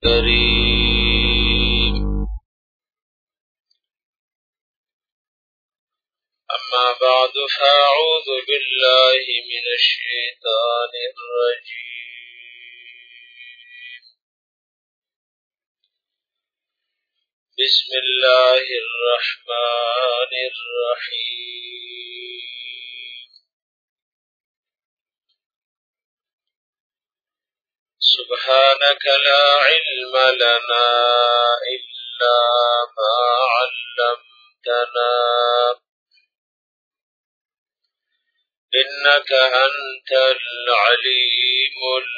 الكريم أما بعد فأعوذ بالله من الشيطان الرجيم بسم الله الرحمن الرحيم سبحانك لا علم لنا إلا ما علمتنا إنك أنت العليم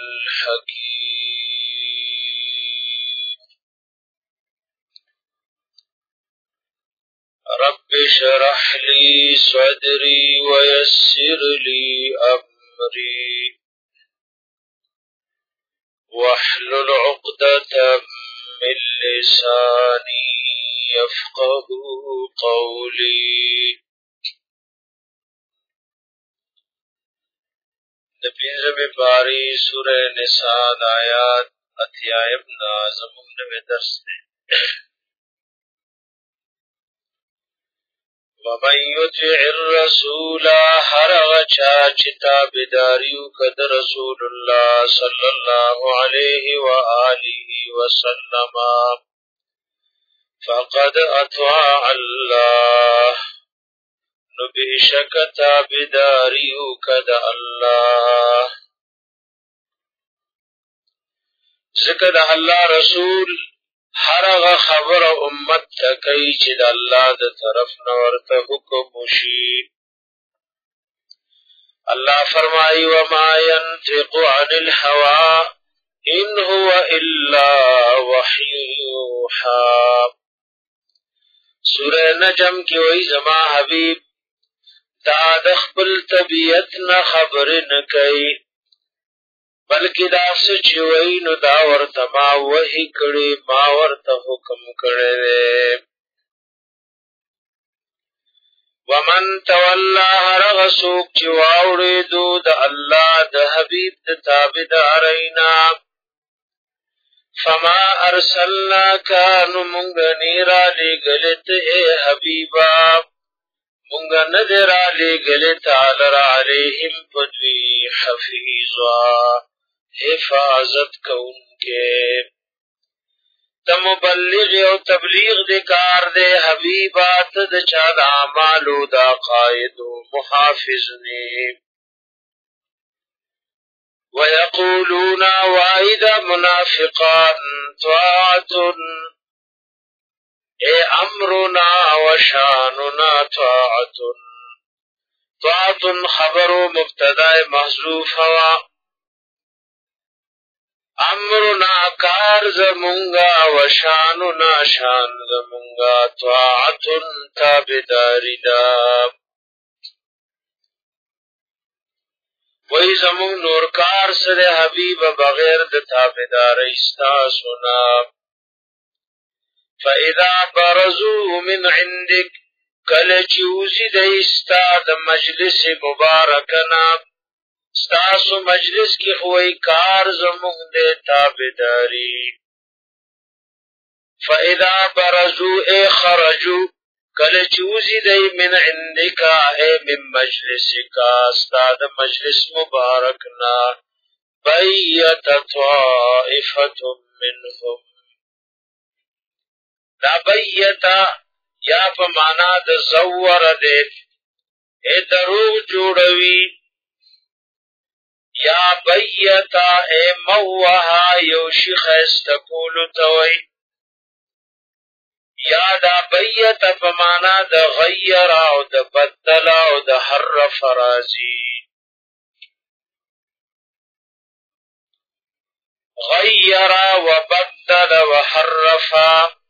الحكيم رب اشرح لي صدري ويسر لي أمري واحلل عقدة من لساني يفقه قولي پنځمې پارې سورہ نساء آیات اتیایم نا زمونږ نوی درس دی ومن یطع الرسول هر هغه چا چې تابعداري وکړه د رسول الله صلی الله علیه و آله وسلم فقد اطاع الله نو بشک تابعداري وکړه د الله ځکه د الله رسول هر هغه خبره امت ته کوي چې د الله د طرف نه ورته حکم وشي الله فرمایي وما ينطق عن الهوى ان هو الا وحی یوحى سورہ نجم کې وایي زما حبیب دا د خپل طبیعت نه خبرې نه کوي بلکې دا څه چې وایي نو دا ورته ما وحی کړي ما ورته حکم کړی دی ومن تولا هر هغه څوک چې واورېدو د الله د حبیب د تابعدارۍ نه فما ارسلناک نو مونږ نه رالېږلې ته ای حبیبا مونږ نه دې رالېږلې تعالی علیهم په دوی حفیظا حفاظت کوونکې ته مبلغ او تبلیغ دې کار دې حبیبا ته د چا د اعمالو د عقاید و محافظ نه ويقولون واذا منافقان طاعت اے امرنا وشاننا طاعت طاعت خبر مبتدا محذوف ہوا امرنا کار زمونگا وشاننا شان زمونگا طاعت تابداری دا وی زمون نور کار سر حبیب بغیر د تابداری استاسونا فاذا برزوا من عندك کل چوزی دیستا د مجلس مبارکنا ستاسو مجلس کی خوئی کار زمون دے تابداری فاذا برزوا اے خرجوا کل چوزی دی من عندکا اے من مجلسکا استاد مجلس مبارکنا بیت طائفت منهم دا بیتا یا په معنا د زور ده اے دروغ جوړوي یا بیتا اے موها یو شیخ استقول توي یا دا بیتا په معنا د غیر او د بدل او د حرف راضی غیر وبدل وحرفا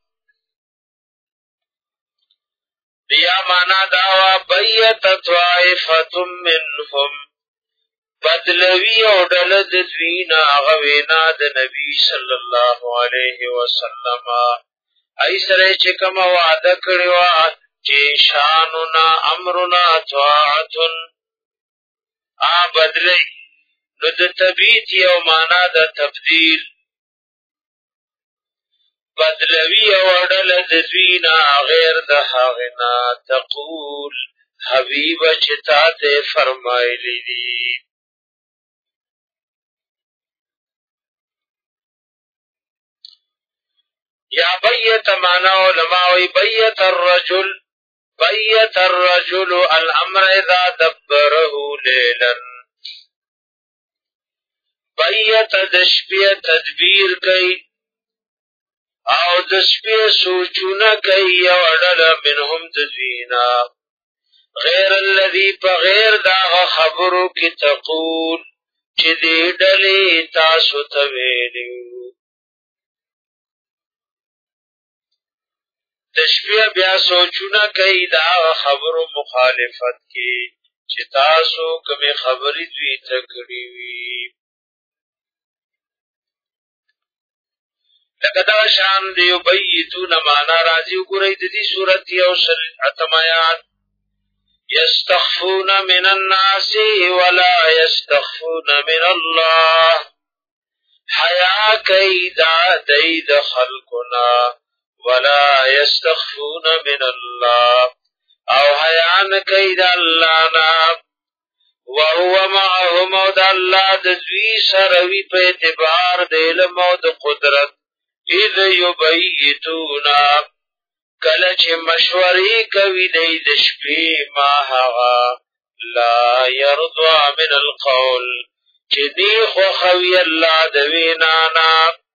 بیا مانا داوا بیت طائفت منهم بدلوی او ډلد دوینا غوینا د نبی صلی الله علیه وسلم ایسره چې کوم وعده کړو چې شاننا امرنا طاعت بدلی نو د تبیت یو معنا د تبدیل بدلوی وړل د دوی نه غیر د هغې نه تقول حبیبه چې تا ته فرمایلی دي. یا بیت معنا علماء وی بیت الرجل الامر اذا دبره لیلا. بیت د شپې تدبیر کوي او د شپې سوچونه کوي یو ډله منهم د دوینا غیر الذي بغیر داغه خبرو کې تقول چې دې ډلې تاسو ته ویلو. د شپې بیا سوچونه کوي دا خبرو مخالفت کې چې تاسو کومې خبرې دوی ته کړې وي. لکه دا شان دی یبیتون معنا راځي. وګورئ د دې صورت یو اتم آیات یستخفون من الناس ولا یستخفون من الله. حیا کوي دا دی د خلقنا ولا یستخفون من الله او حیا نه کوي د الله نه. وهو معهم او د الله د دوی سره وي په اعتبار د علم او د قدرت. اذ یبیتون کله چې مشورې کوي دی د شپې ما هغه لا یرضى من القول چې دی خوښوي الله د وینا نه.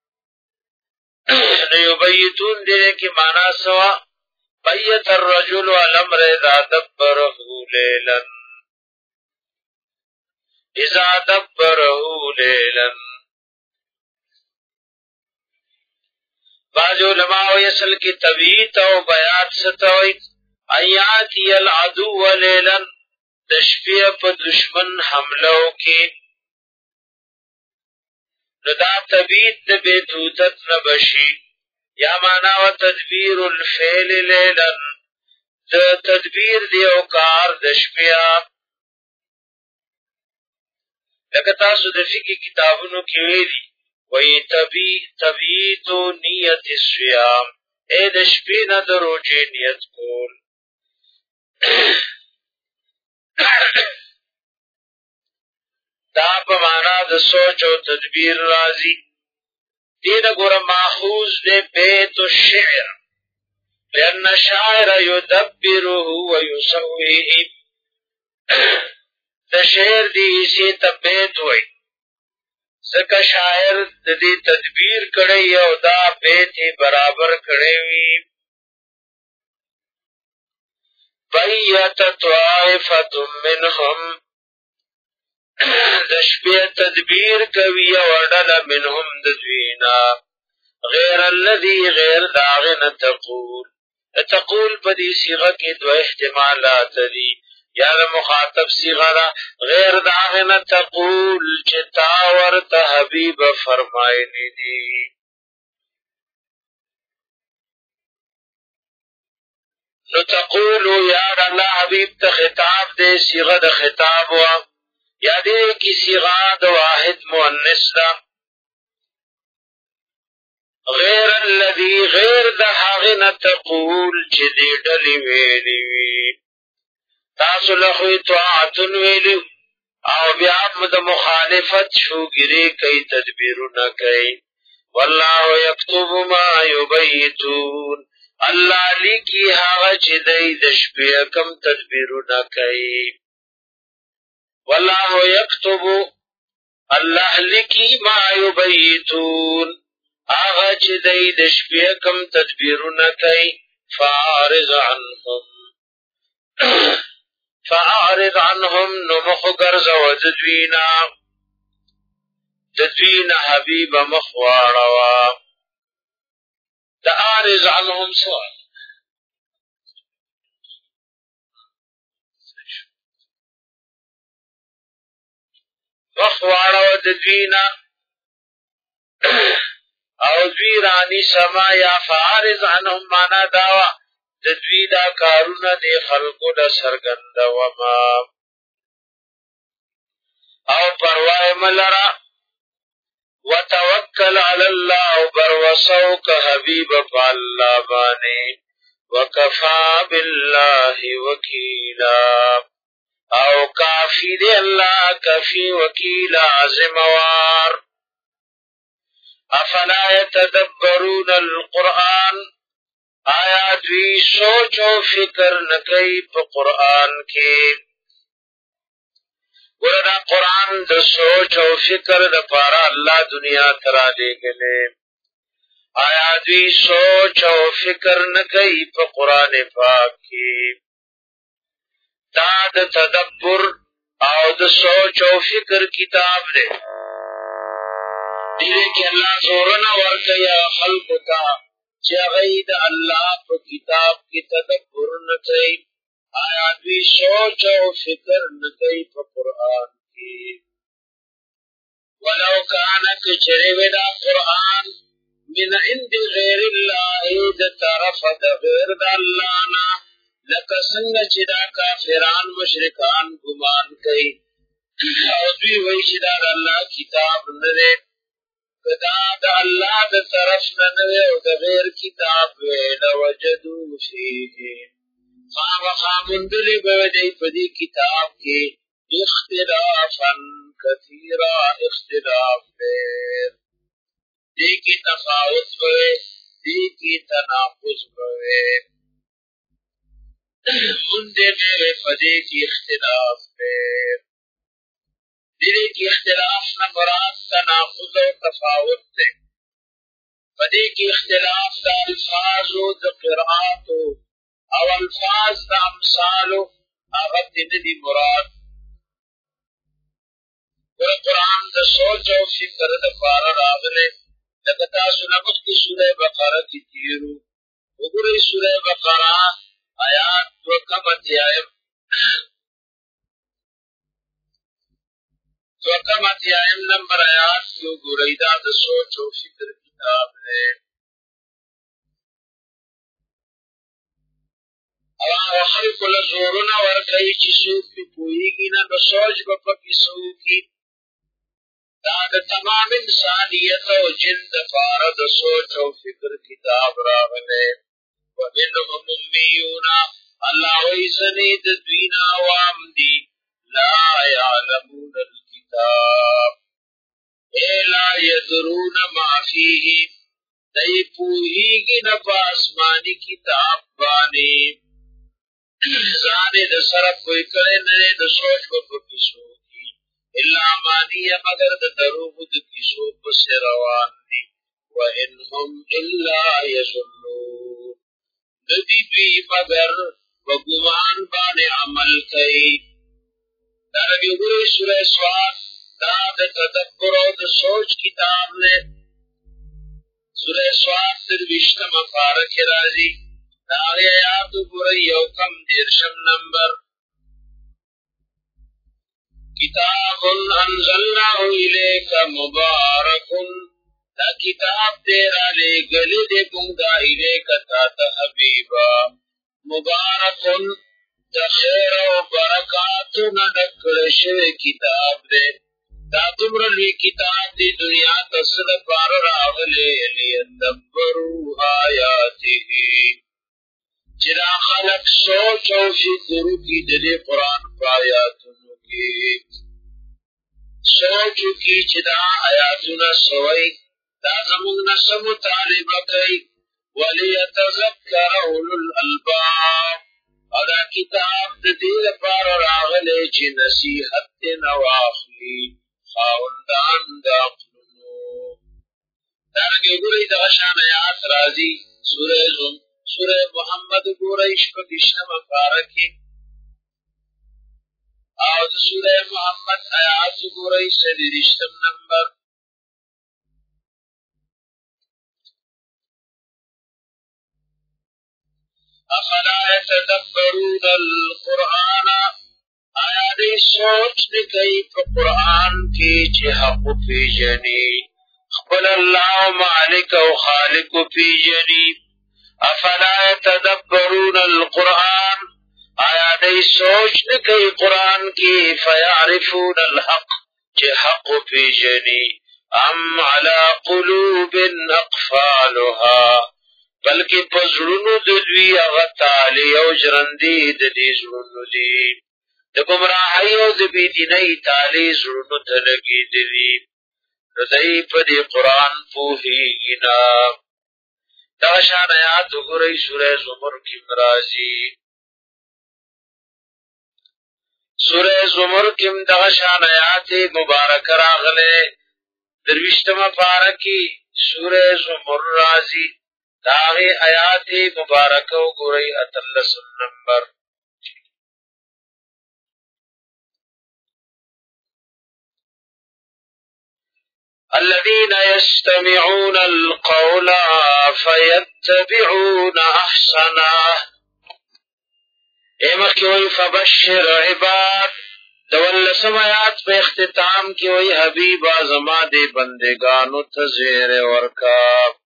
نو یبیتون دې کې معنا سوا بیت الرجل الامر اذا دبره لیلا. اذا دبره لیلا بعض علماء اصل کی تبیت او بیات ستوي ایاتی العدو لیلا د شپې په دشمن حملو کې. نو دا تبیت د بیتوتت نبشی یا معنا و تدبیر الفعل لیلا د تدبیر دی او کار د شپې. لکه تاسو د فقه کتابونو کې ویلي وی تبیت نیت الصیام اے د شپې نه د روژې نیت کول. دا په معنا د سوچ او تدبیر راځي. دین ګوره ماخوذ دی بیت الشعر لأن الشاعر یدبره ویسویه. د شعر دی اسی ته بیت وی ځکه شاعر د دې تدبیر کړی او دا بیت برابر کړی وي. بیت طائفة منهم د شپې تدبیر کوي او ډله منهم د دوینا غیر الذي غیر د هغې نه تقول. تقول په دې صیغه کې دوه احتمالات دي. یا د مخاطب صیغه ده غیر د هغې نه تقول چې تا ورته حبیبه فرمایلی دي. نو تقولو یا د الله حبیب ته خطاب دی صیغه د خطاب وه یا دې کې صیغه د واحد مؤنث ده. غیر الذي غیر د هغې نه تقول چې دې ډلې ویلې وي. تاسو له خو طاعتون ویلو او بیا د مخالفت شوګیرې کوي تدبیرونه کوي. والله یکتب ما یبیتون الله لیکي هغه چې دی د شپې کم تدبیرونه کوي. والله یکتب الله لیکي ما یبیتون هغه چې دی د شپې کم تدبیرونه کوي. فاعرض عنهم نو مخ ګرځوه د دوینا حبیبه مخ واړوه. د اعرض عنهم سوال مخ واړوه د دوینا او دوی رانی سما. یا فاعرض عنهم معنا داوه د دوی دا کارونه د خلقو د څرګندومه او پروا یې مه لره وتوکل علی الله بروسو که حبیب پا اللہ بانے وکفا باللہ وکیلا او کافی دے اللہ کفی وکیلا ذموار افلا یتدبرون القرآن آیا دوی سوچ و فکر نکئی پا قرآن کے وردا قرآن د سوچ او فکر د پارا اللہ دنیا ترا لے گلے آیا دوی سوچ او فکر نکئی پا قرآن پاک کی دا د تدبر او د سوچ او فکر کتاب دے دیرے کہ اللہ زورنا ورکیا خلق تا چاہید اللہ پا کتاب کی تدبر نکئی آیا دوی سوچ او فکر نکئی پا قرآن کی ولو کانک چریودا قرآن من عند غیر اللہ دا طرف دا غیر دا اللہ نا لکسنگ چدا کافران مشرکان گمان کئی او دوی وی چدا دا اللہ کتاب ندے کدا دا اللہ دا طرف ندے او دا غیر کتاب وی لوجدو فیہ خامندلی بودی پدی کتاب کی اختلافا کثیرا اختلاف دیر دی کی تفاوت ہوئے دی کی تناقض ہوئے مندے میں پدی کی اختلاف دیر دی کی اختلاف نمرات تناقض و تفاوت دے پدی کی اختلاف دا الفاظ و دا قرآت او الفاظ دا امثالو آغت ندی مراد قرآن دا سوچ و فکر دا پارا راغلے لگتا سنبت کی سورہ بقرہ کی تیرو وگوری سورہ بقرہ آیات وکمت آئیم نمبر آیات کی وگوری دا سوچ و فکر کتاب لے او خلق لزورنا ورکی چی سوک پی پوئیگی نا نسوچ بپا پی سوکی دا تمام انسانیت و جند فارد سوچ و فکر کتاب راغلے ومنهم امیونا اللہ ویسنید دوینا عوام دی لا یعلمون الکتاب اے لا یدرون ما فیہ دی پوئیگی نا پا آسمانی کتاب بانی زانے دا صرف کوئی کرے نرے دا سوچ کو کسو کی اللہ مانی مگر دا دروب دا کسو پس روان دی وَإِنْهُمْ إِلَّا يَظُنُّونَ ندی دوی مگر وگمان بان عمل کئی دا ربی گوری سورہ سواد دا دا تدبر و دا سوچ کتاب نے سورہ سواد در وشتم فارق رازی داغی آیات بری یوکم دیرشم نمبر کتاب انزلناه الیک مبارک دا کتاب دیرا لے گلی دے بنگا الیک تا حبیبا مبارک دا خیر و برکات ندکڑش کتاب دے دا تمرلی کتاب دی دنیا تصد پار راغلے لیدبرو آیاتی چرا خلق سوچ و فکر کی دلی قرآن پایاتنو کی سوچ کی چدا آیاتنا سوئی دا زمون نسم طالب کئی ولیتذکر اولو الالباب ادا کتاب دل پار راغلے چی نصیحت نواخلی خاوندان دا قلنو دارنگی گوری دا غشان آیات رازی سورہ محمد گورئیش پا کشنم فارکی آوز سورہ محمد آیات گورئیش سدیرشتم نمبر افلا يتدبرون القرآن آیا دی سوچ نکئی پا قرآن کی چی حق پی جنی خبر اللہ مالک و خالق پی جنی افلا يتدبرون القرآن آیا دی سوچ نکئی قرآن کی فیعرفون الحق چی حق پی جنی ام علی قلوب اقفالها بلکې پزړونو د دوی هغه تالی او ژرندې د دې زړونو دي د ګمراهۍ او د بېدینۍ تالی زړونو ته لګېدلي نو دی په دې قرآن پوهېږي نه. دغه شان آیات وګورئ سوره زمر کې راځي. سوره زمر کې دغه شان آیات مبارکه راغلي. 23مه پاره کې سوره زمر راځي. داغه آیات مبارکه وګورئ 13 نمبر. الذين يستمعون القول فيتبعون احسنه. ایمخ کی وی فبشر عباد. دولسم آیات په اختتام کې وی حبیب ازما دے بندگانو ته زیر ورکا.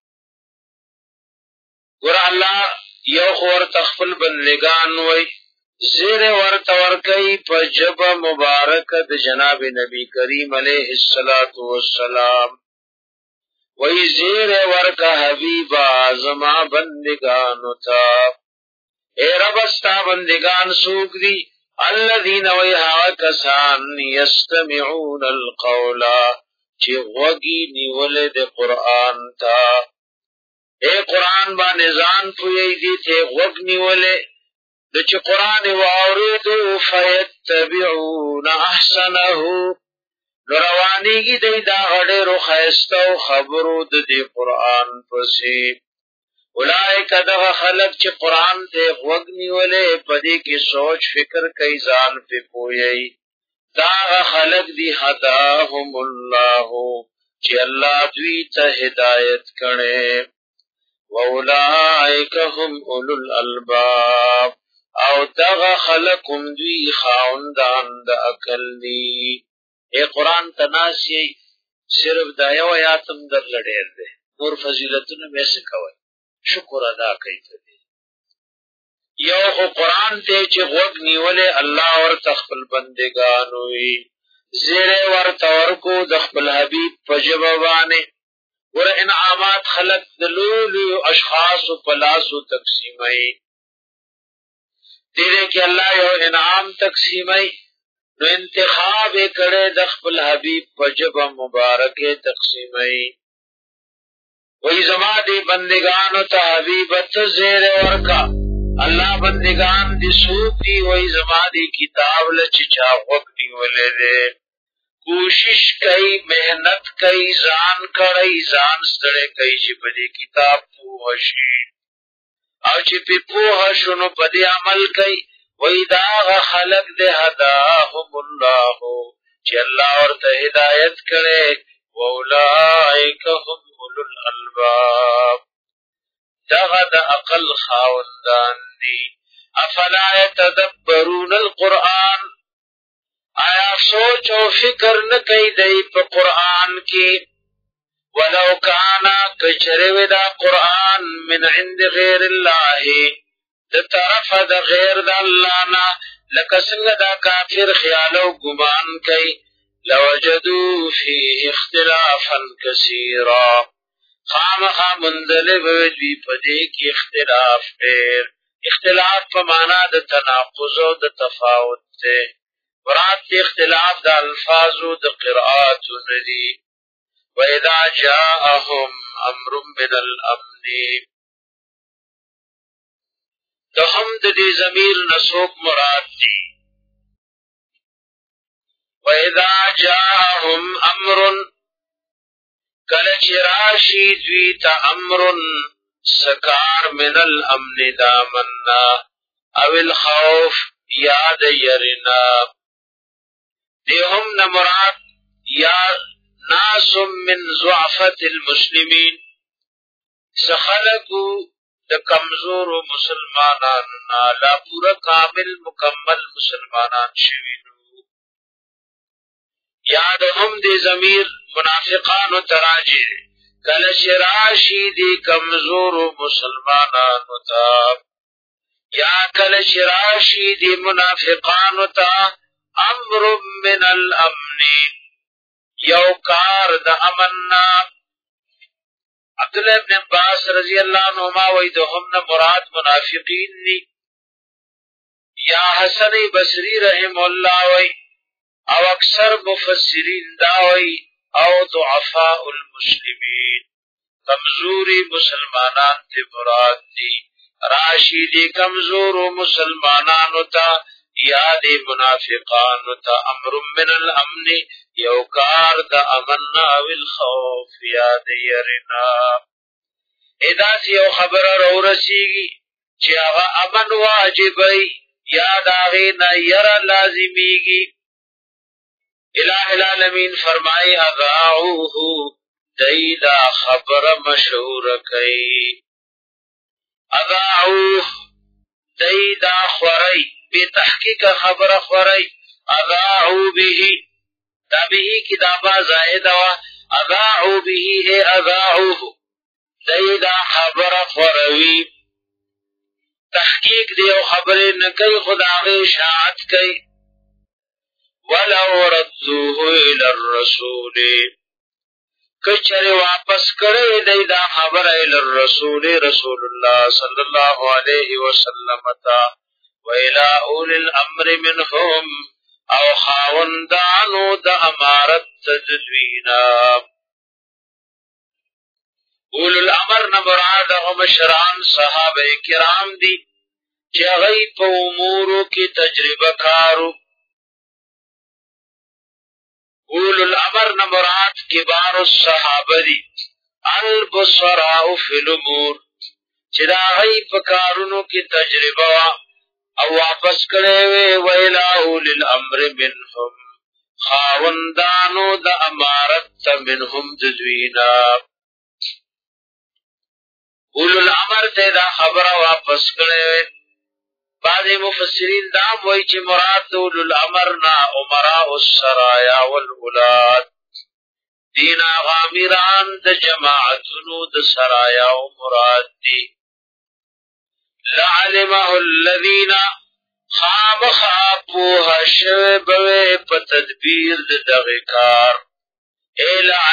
ګور الله یو خور تخفل بندگان وی زیر ورته ورکي په جب مبارک د جناب نبی کریم علیه الصلاۃ والسلام. وی زیر ورکا حبیب ازما بندگانو ته. اے رب استا بندگان سوک دی الذین ویہا کسان یستمعون القول چی غوگی نیولد قرآن تا. اے قرآن با نظام پوئی دی تے غوگ نیولد دو چی قرآن واوریدو فیتبعون احسنہو نروانیگی دی دا غڑیر و خیستو خبرو دی قرآن پسی. اولائک دغه خلق چې قرآن ته غوږ نیولې پدې کې سوچ فکر کوي ځان په پوي دا خلق دی هداهم الله چې الله دوی ته هدایت کړي. واولائک هم اولو الالباب او دغه خلق هم دوی خاوندان د عقل دي. اے قرآن تناسی صرف دا یو آیاتم در لډیر ده نور فضیلتونه مې څه کوي شکر ادا کوي ته یو خو قرآن ته چې غوږ نیولې الله ورته خپل بندگان وي زیر ورته ورکو د خپل حبیب په ژبه باندې ور انعامات خلق د لولو اشخاص په لاسو تقسیمای دې کې الله یو انعام تقسیمای نو انتخاب کړي د خپل حبیب په ژبه مبارکه تقسیمای. وی زما دی بندگانو تا حبیب تا زیر ورکا اللہ بندگان دی سوک دی وی زما دی کتاب لچچا وقت دی ولی دے کوشش کئی محنت کئی زان کڑی زان ستڑے کئی چی پدی کتاب پوہشی او چی پی پوہشنو پدی عمل کئی وی داغ خلق دے ہداہم اللہ چی اللہ ورطا ہدایت کرے واولائک هم اولو الالباب دغه د عقل خاوندان دي. افلا يتدبرون القرآن آیا سوچ او فکر نه کوي دی په قرآن کې ولو کانا کچره دا قرآن من عند غیر الله د طرف د غیر د الله نه لکه څنګه دا کافر خیال او ګمان کوي لوجدوا فيه اختلافا كثيرا خامخا مندلب وی پدې کې اختلاف ډېر. اختلاف په معنا د تناقض او د تفاوت ده. مراد اختلاف د الفاظو د قرآت ندي. واذا جاءهم امر من الامن دهم د دې ضمیر نسوک مراد دي. وَإِذَا جَاءَهُمْ أَمْرٌ کله چې راشي دوی ته امر سکار من الامن دامنا او الخوف یاد یرنا دیهم نمراد یا ناس من ضعفت المسلمین سخلقو د کمزور مسلمانانو لا پورا کامل مکمل مسلمانان شوی یاد هم دی ضمیر منافقانو تراجی کله شراشی دی کمزور مسلمانانو تا یا کله شراشی دی منافقانو تا امر من الامن یو کار د امننا. عبداللہ ابن عباس رضی اللہ عنہما وی دهم نه مراد منافقین نی، یا حسن بصری رحم اللہ وی، او اکثر مفسرین داوی او ضعفاء المسلمین، کمزوری مسلمانان تے مراد دی. راشی دی کمزور مسلمانانو تا یا دی منافقانو تا. امر من الامن یو کار دا امننا والخوف یا دی یرنا. ادا سی یو خبر رو رسیگی چی اغا امن واجبی یا داغینا یر لازمیگی. الہ العالمین فرمائی اضاعوه دیدا خبر مشہور کئی. اضاعوه دیدا خوری بے تحقیق خبر خوری. اضاعو به دا به کی دابا زائد وا. اضاعو به ہے اضاعوه دیدا خبر خوروی. تحقیق دیو خبر نکئی خداغی شاعت کئی. ولو ردوه الى الرسول کچر واپس کرے دی دا خبر الى الرسول رسول اللہ صلی اللہ علیہ وسلم تا ویلا اولی الامر منهم او خاوندانو دا امارت تدوینا. اول الامر نمراد مشران صحابہ کرام دی چی غی پا امورو کی تجربہ کارو. اول الامر نمراد کبار الصحابہ دی البصراء فی الامور چی دا غی پا کارونو کی تجربہ او واپس کرے وے. ویلا اولی الامر منهم خاوندانو دا امارت منهم ددوینا. اولو الامر تے دا خبر واپس کرے. بعض مفسرین دام وی چی مراد اولو الامرنا امراء السرایا والولاد دینا غامیران دا جماعتنو دا سرایا و مراد دی. لعلمه الذین خامخا پوها شوی بوی پا تدبیر دا دغکار. اے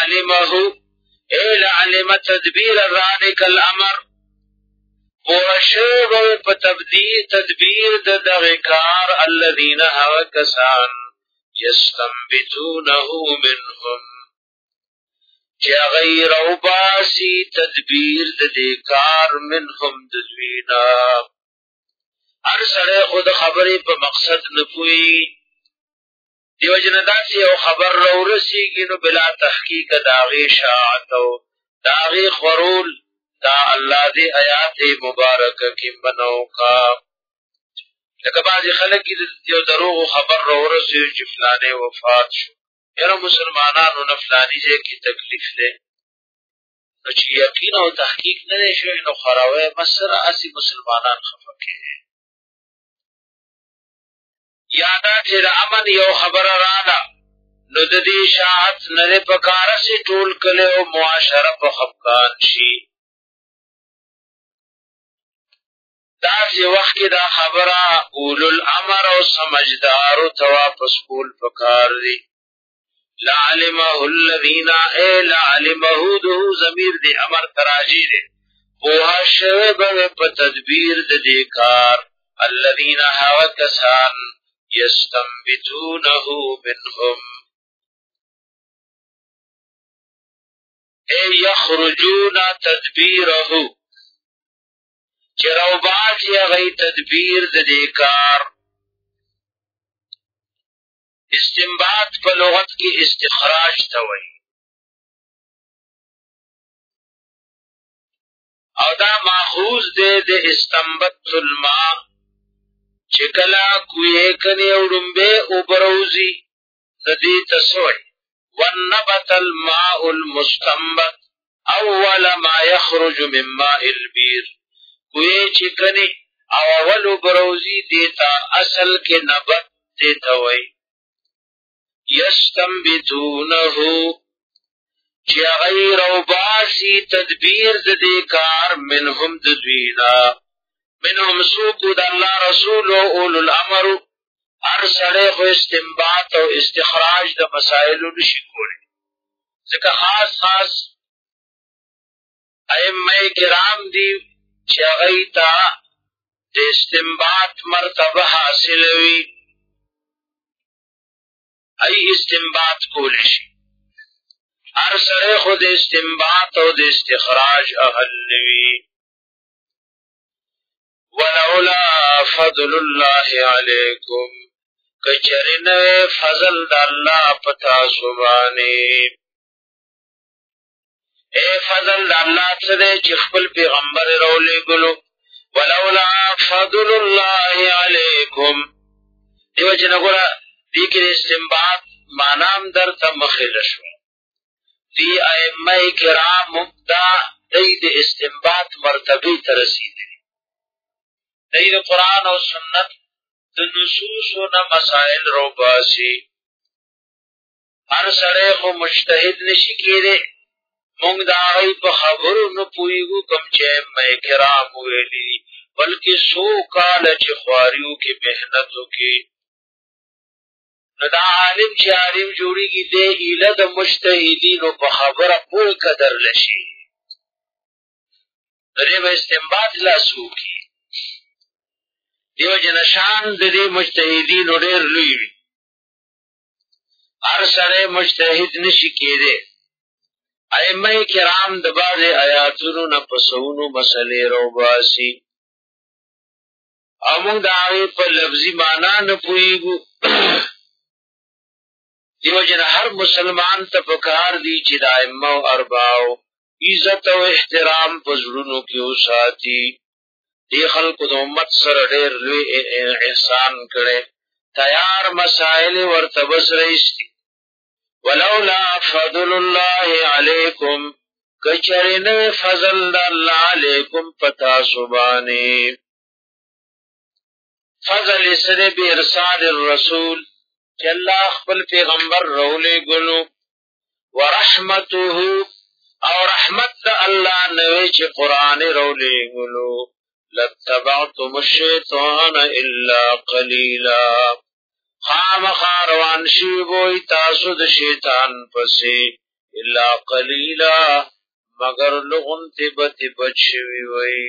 لعلم تدبیر ذالک الامر پوها شوی بوی پا تدبیر دا دغکار. الذین هوا کسان یستنبتونه منهم چی غیر او باسی تدبیر دا دیکار منهم ددوینا. ہر سڑے خود خبری پا مقصد نپوئی دیو جنداسی او خبر رو رسیگی نو بلا تحقیق داغی شاعتو داغی خورول دا اللہ دی آیات مبارک کی منو کا. لکہ بعضی خلق کی دیو دروغ خبر رو رسیو چی فلانے وفات شو یعنی مسلمانانو نفلانی جے کی تکلیف دے نو چی یقین او تحقیق ندے شوی نو خراوے مصر اسی مسلمانان خفکے ہیں. یادا چی دا امن یو خبر رانا نو دا دی شاعت ندے پکارا سی ٹول کلے و معاشرہ پا خفکان شی. دا سی وقت کی دا خبرہ اولو الامر و سمجدارو تواپس کول پکار دی. لعلمه الذین اے لعلمه دو ضمیر دی امر تراجی دی پوها شوی بوی پا تدبیر دی کار. الذین هوا کسان یستنبتونه منهم اے یخرجون تدبیره چرو باسی غی تدبیر دی کار. استنباط په لغت کې استخراج ته وایي او دا ماخوذ دی د استنبت الماء چې کله کوی کني وړمبه او بروزی د دې تسوي. والنبت الماء المستنبت اول ما يخرج من ماء البير کوی چې کني او اول بروزی دیتا اصل کې نبت دیتا وایي. یستنبتونه چی غیر و باسی تدبیر دی کار منهم ددوینا. منهم سوکو دا اللہ رسول و اولو الامر ہر سڑے خو استنباط و استخراج دا مسائلو نشی کولی ځکه خاص ائمه کرام دي چې هغوی ته د استنباط مرتبه حاصل وي، ای استنباط کولی شي. هر سړی خو د استنباط او د استخراج اهل نوي. ولولا فضل الله علیکم، کچری نوی فضل د الله په تاسو باندې. اے فضل د الله څه دی چې خپل پیغمبر راولېږلو. ولولا فضل الله علیکم، دیو جن ګوره دې کې استنباط معنام درته مخېله شو. دی ائمه کرام دا دی د استنباط مرتبه ته رسېدلي، دی د قرآن او سنت د نصوصو نه مسائل روباسي. هر سړی خو مجتهد نشي کېدی. موږ د هغوی په خبرو نه پوهېږو کوم چې ائمه کرام ویلي دي، بلکې څو کاله چې خواري وکړي، محنت وکړي، نو دا عالم چې عالم جوړېږي دی ایله د مجتهدینو په خبره پوه قدرله شي، نو دی به استنباط لاس وکړي. دیو جن شان د دې مجتهدینو ډېر لوی وي. هر سړی مجتهد نشي کېدی. ائمه کرام د بعضې آیاتونو نه په سونو مسلې راوباسي او موږ د هغې په لفظي معنا نه پوهېږو. دیو جن هر مسلمان ته پکار دی چې د ائمه او ارباو عزت او احترام په زړونو کې وساتي. دې خلکو د امت سره ډېر لوی احسان کړی، تیار مسائل ورته بس رایستي. ولولا فضل الله علیکم، کچری نوی فضل د الله علیکم پتاسو باندې. فضل سره بارسال الرسول، چې الله خپل پیغمبر راولېږلو. ورحمته، او رحمت د الله نوی چې قرآن راولېږلو. لاتبعتم الشیطان الا قلیلا، خامخا روان شوي بوئ تاسو د شیطان پسې، الا قلیلا، مگر لغونتې بتې بچ شوي وئ.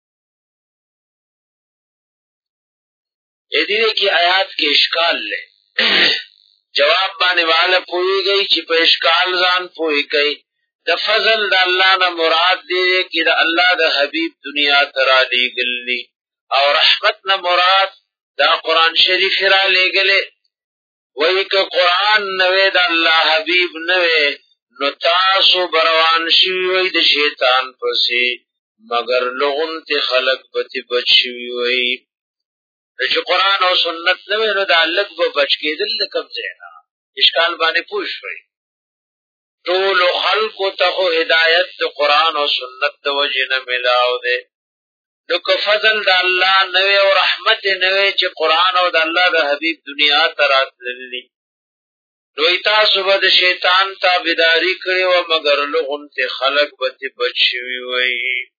دې کې آیات کې اشکال لے جواب باندې والا پوهیږي چې په اشکال ځان پوهی کوي. د فضل د الله نه مراد دی چې د الله د حبیب دنیا ته را لېږلی، او رحمت نه مراد دا قرآن شریف را لېږلی. وایي که قرآن نوی د الله حبیب نوی، نو تاسو بروان شوي وئ د شیطان پسې، مگر لغونتې خلک بتې بچ شوي وئ. چې قرآن او سنت نوی، نو دا لږ به بچ کېدل د کوم ځای نه. اشکال باندې پوه شوئ. ټولو خلکو ته خو هدایت د قرآن او سنت د وجې نه ملاو دی. نو که فضل د الله نوی او رحمت نوی چې قرآن او د الله د حبیب دنیا ته راتللی، نو تاسو به د شیطان تابعداري کړې وه، مګر لغونتې خلک به ترې بچ شوي وئ.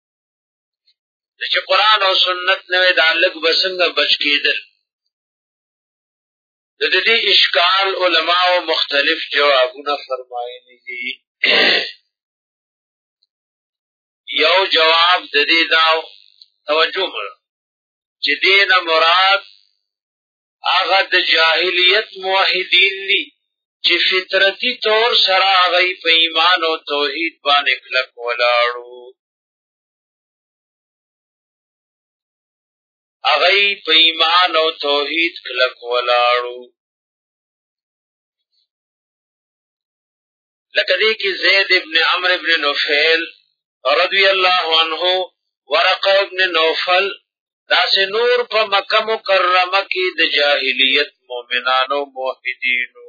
چې قرآن او سنت نوی دا لږ به څنګه بچ کېدل. د دې اشکال علماو مختلف جوابونه فرمایلي دي. یو جواب د دې دا توجه مړه چې دې نه مراد هغه د جاهلیت موحدین دي چې فطرتي طور سره هغوی په ایمان او توحید باندې کلک ولاړو. هغوی په ایمان او توحید کلک ولاړو. لکه دې کې زید ابن عمرو ابن نفیل رضی الله عنه، ورقه ابن نوفل، داسې نور په مکه مکرمه کې د جاهلیت مؤمنانو موحدینو.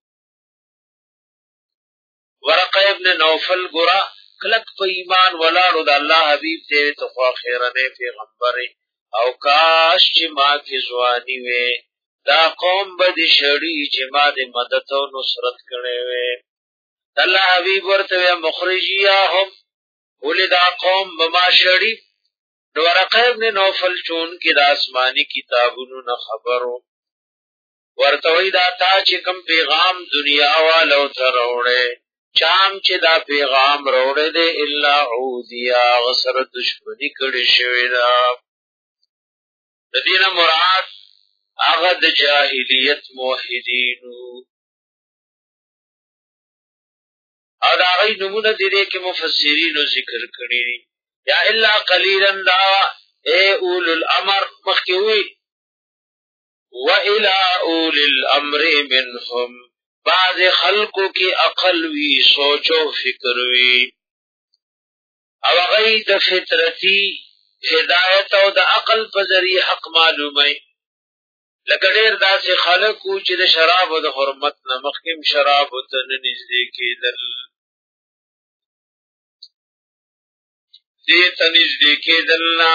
ورقه ابن نوفل ګوره کلک په ایمان ولاړو، د الله حبیب ته ته خوا خیرنې پیغمبرې، او کاش چې ما کې ځواني وې، دا قوم به دې شړي چې ما دې مدد او نصرت کړی وې. الله حبیب ورته مخرجیاهم، ولې دا قوم به ما شړي. نو ورقه ابن نوفل چون کې د آسماني کتابونو نه خبرو، ورته وایي دا تا چې کوم پیغام دنیا والو ته راوړی، چام چې دا پیغام روړې دې الا عودیا غسر دشمنی کړي شوی دا. د دې نه مراد هغه د جاهلیت موحدینو او دا غي نمونه دې کې مفسرینو ذکر کړی دي. یا الا قلیلا دا اے اول الامر مخکوي و الى اول الامر منهم بعض خلقو کی عقل وی سوچ او فکر وی او غي د فطرتي هدایت او د عقل په ذریعہ حق معلومه لکه ډېر داسې خلقو چې د شراب او د حرمت نه مخکیم شراب ته نږدې کېدل دې ته نږدې کېدل نه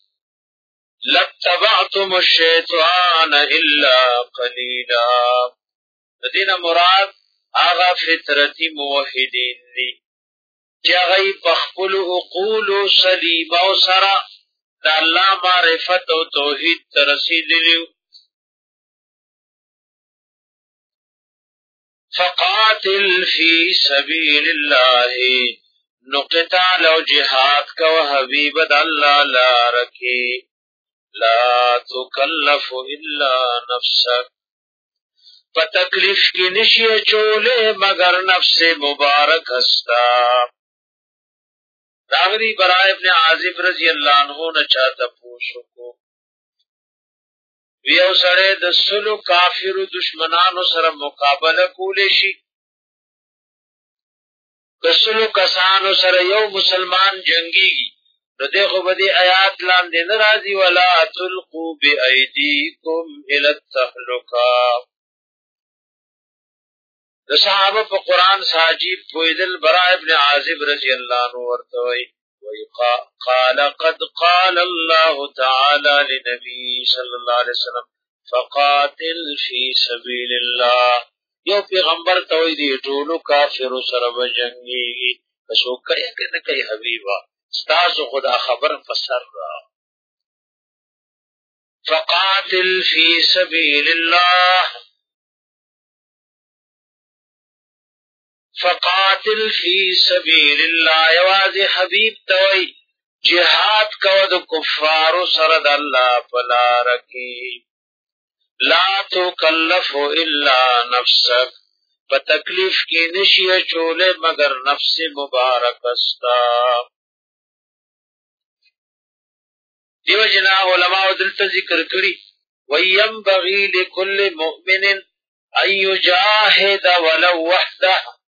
لتبعتم الشیطان الا قلیلا. دینه مراد هغه فطرتي موحدین دي چې هغه په خپل عقول سلیم او سره د الله معرفت او توحید ته رسیدلی. فقاتل فی سبیل الله نو قتال او جهاد کو حبیب د الله لار کې لا تکلف الا نفسک په تکلیف کې نشي چولې مگر نفس مبارک استا. راغلی برائے ابن عازب رضی اللہ عنہ نه چاته پوښو کو ویو سره د سلو کافرو دشمنانو سره مقابله کولې شي کسلو کسانو سره یو مسلمان جنگي نو دغه بدی آیات لاندې ناراضي ولا تلقوا بأيديكم الى التهلكه. د صحابه په قران ساجيب پویدل براء ابن عازب رضی الله عنه ورته وی قال قد قال الله تعالى لنبي صلى الله عليه وسلم فقاتل في سبيل الله. یو پیغمبر ته وی دی ټولو کافر سره وجنګي کسو کوي کنه کوي حبیبا استاسو خدا خبر فسر را. فقاتل في سبيل الله فقاتل فی سبیل الله یوازی حبیب توئی جہاد کو د کفارو سره د الله په لار کې لا تکلف الا نفسک په تکلیف کې نشي چولې مگر نفس مبارک استا. دیو جنا علماء دلته ذکر کړی وینبغي لكل مؤمن ان يجاهد ولو وحده.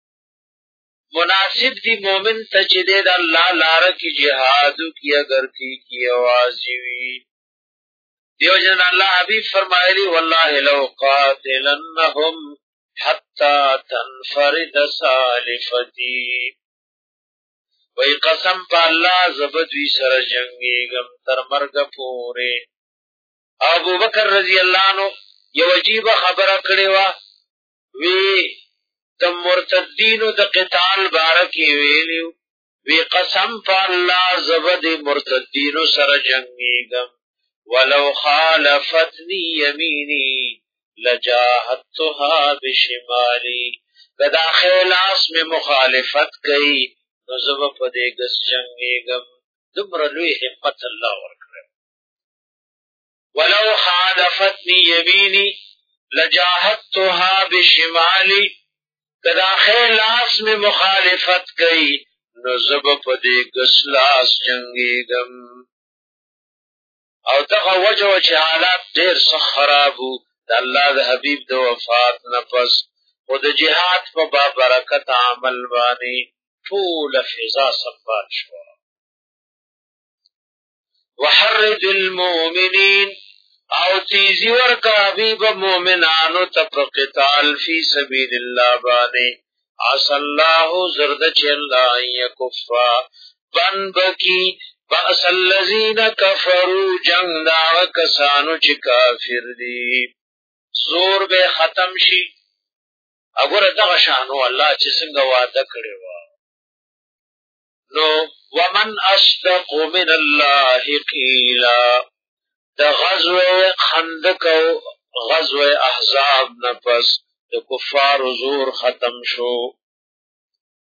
مناسب دی مومن ته چې د الله لار کې jihad کی اگر کی आवाज وی. دیو جن الله حبیب فرمایلی والله لو قاتلنهم حتى تنفرد سالفتي. وی قسم په الله زبدوی سره جنگیږم تر مرګ پورې. ابو بکر رضی الله عنه یو عجیب خبره کړې و وی د مرتدینو د قتال بارکی ویلیو وی قسم په الله زبد مرتدینو سره جنگیږم ولو خالفتنی یمینی لجاهدتها بشمالی. کدا خلاص میں مخالفت کئی نو زب په دې ګس جنگیږم. دومره لوی همت الله ورکړ. ولو خالفتنی یمینی لجاهدتها بشمالی. کدا خلاص میں مخالفت کئی نو زب پدی گسلاس جنگیگم. او دغه وجه چې حالات ډیر سخت خرابو د الله د حبیب د وفات نفس او د جهاد په برکت عمل باندې ټول فضا سنبال شو. وحرد المؤمنین او تیزی ورکا حبیب مومنانو تپ قتال فی سبیل اللہ بانے عسى الله زرد چه اللہ یکفا بن بکی بأس الذین کفروا جنگ داغ کسانو چه کافر دی زور بے ختم شی. اگر دغشانو اللہ چه سنگ وعده کرے وا نو ومن اصدق من اللہ قیلا. د غزوه خندق او غزوه احزاب نفس د کفار زور ختم شو.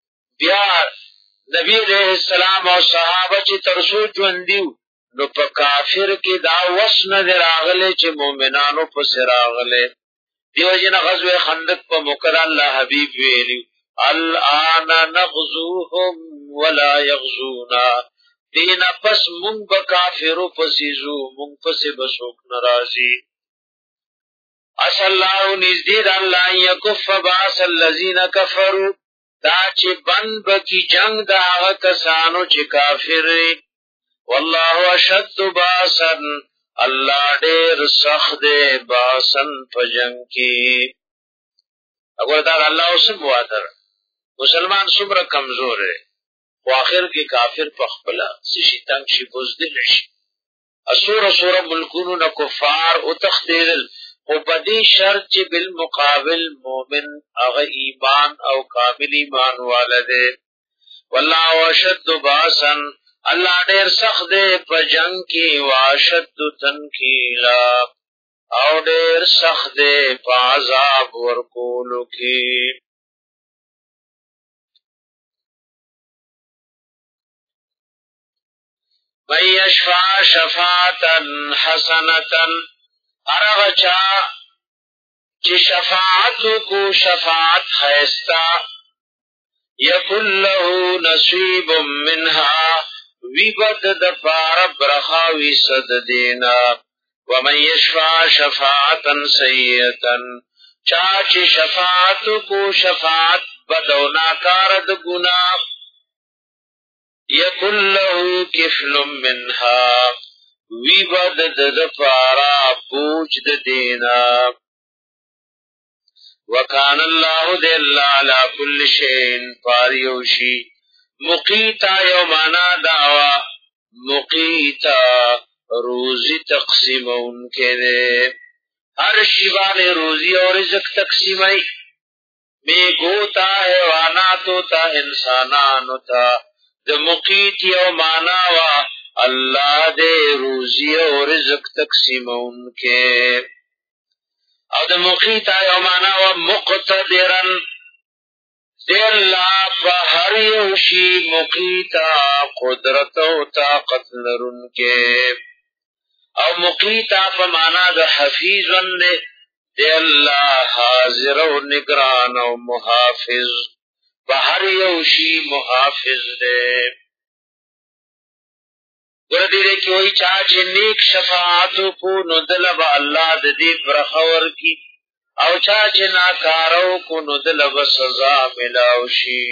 بیا نبی علیہ السلام او صحابه چې ترسو ژوندیو نو په کافر کې دا وسن دراغله چې مؤمنانو په سراغله دیو جن غزوه خندق په موکل الله حبیب ویلی الان نغزوهم ولا يغزونا دین پس مونږ به کافرو پسیزو مونږ پسې بسوک ناراضي اصل الله نزدید الله یکف باس الذین کفروا دا چې بند بکی جنگ دا هغه کسانو چې کافر والله اشد باسن الله ډېر سخت دی باسن په جنگ کې اگر دا الله اوسم وادر مسلمان څومره کمزور دی خو اخر کې کافر په خپل شي تنگ شي بوزدل شي اسوره ملکونو نه کفار او تختیل او بدی شرط چې بالمقابل مومن هغه ایمان او کامل ایمان والده والله واشد باسن الله ډیر سخت دی په جنگ کې واشد تنکیلا او ډیر سخت دی په عذاب ورکولو کې من یشفع شفاعتا حسنتا ارغچا چی شفاعت کو شفاعت خیستا یکن له نصیب منها ویبد دفار برخاوی صد دینا ومن یشفع شفاعتا سیئتا چاچی شفاعت کو شفاعت بدونا کارد گناہ یکن له کفل منها ویبد دفارا پوچ دینا وکان اللہ دے اللہ علا کل شین پاریوشی مقیتا یومانا دعوا مقیتا روزی تقسیم ان کے دے ہر شیبان روزی اور رزق تقسیمی میں گوتا حیواناتو تا انسانانو تا د مقیت یومانا وا اللہ دے روزی اور رزق تقسیم ان کے او د مقیتا یومانا و مقتدرن دی اللہ بہر یوشی مقیتا قدرت و طاقت لرن کے او مقیتا پمانا د حفیظن دی اللہ حاضر و نگران و محافظ بہر یوشی محافظ دے گردی دے کہ وہی چاچے نیک شفاعتو کو ندلب اللہ دے برخور کی او چاچے ناکارو کو ندلب سزا ملاوشی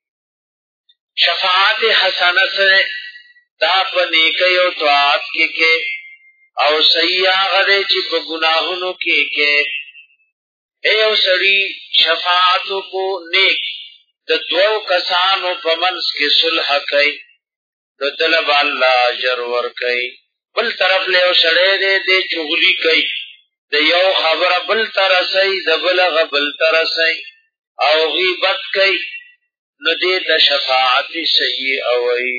شفاعت حسنت سے دا پا نیکی و طاعت کے او سیاغ دے چی پا گناہنو کے اے او سری شفاعتو کو نیک دا دو کسانو پا منس کے صلح کئی دو طلب اللہ اجر ور کئی بل طرف لے او سڑے دے چغلی کئی دا یو خبر بل ترسی دا بلغ بل ترسی او غیبت کئی نو دے دا شفاعت سیئی اوئی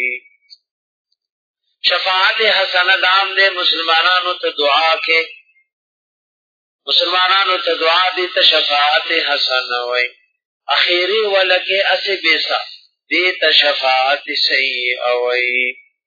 شفاعت حسن دام دے مسلمانانو تا دعا کے مسلمانانو تا دعا دے تا شفاعت حسن اوئی اخیری ولکے اسے بیسا دیتا شفاعت سیئی اوئی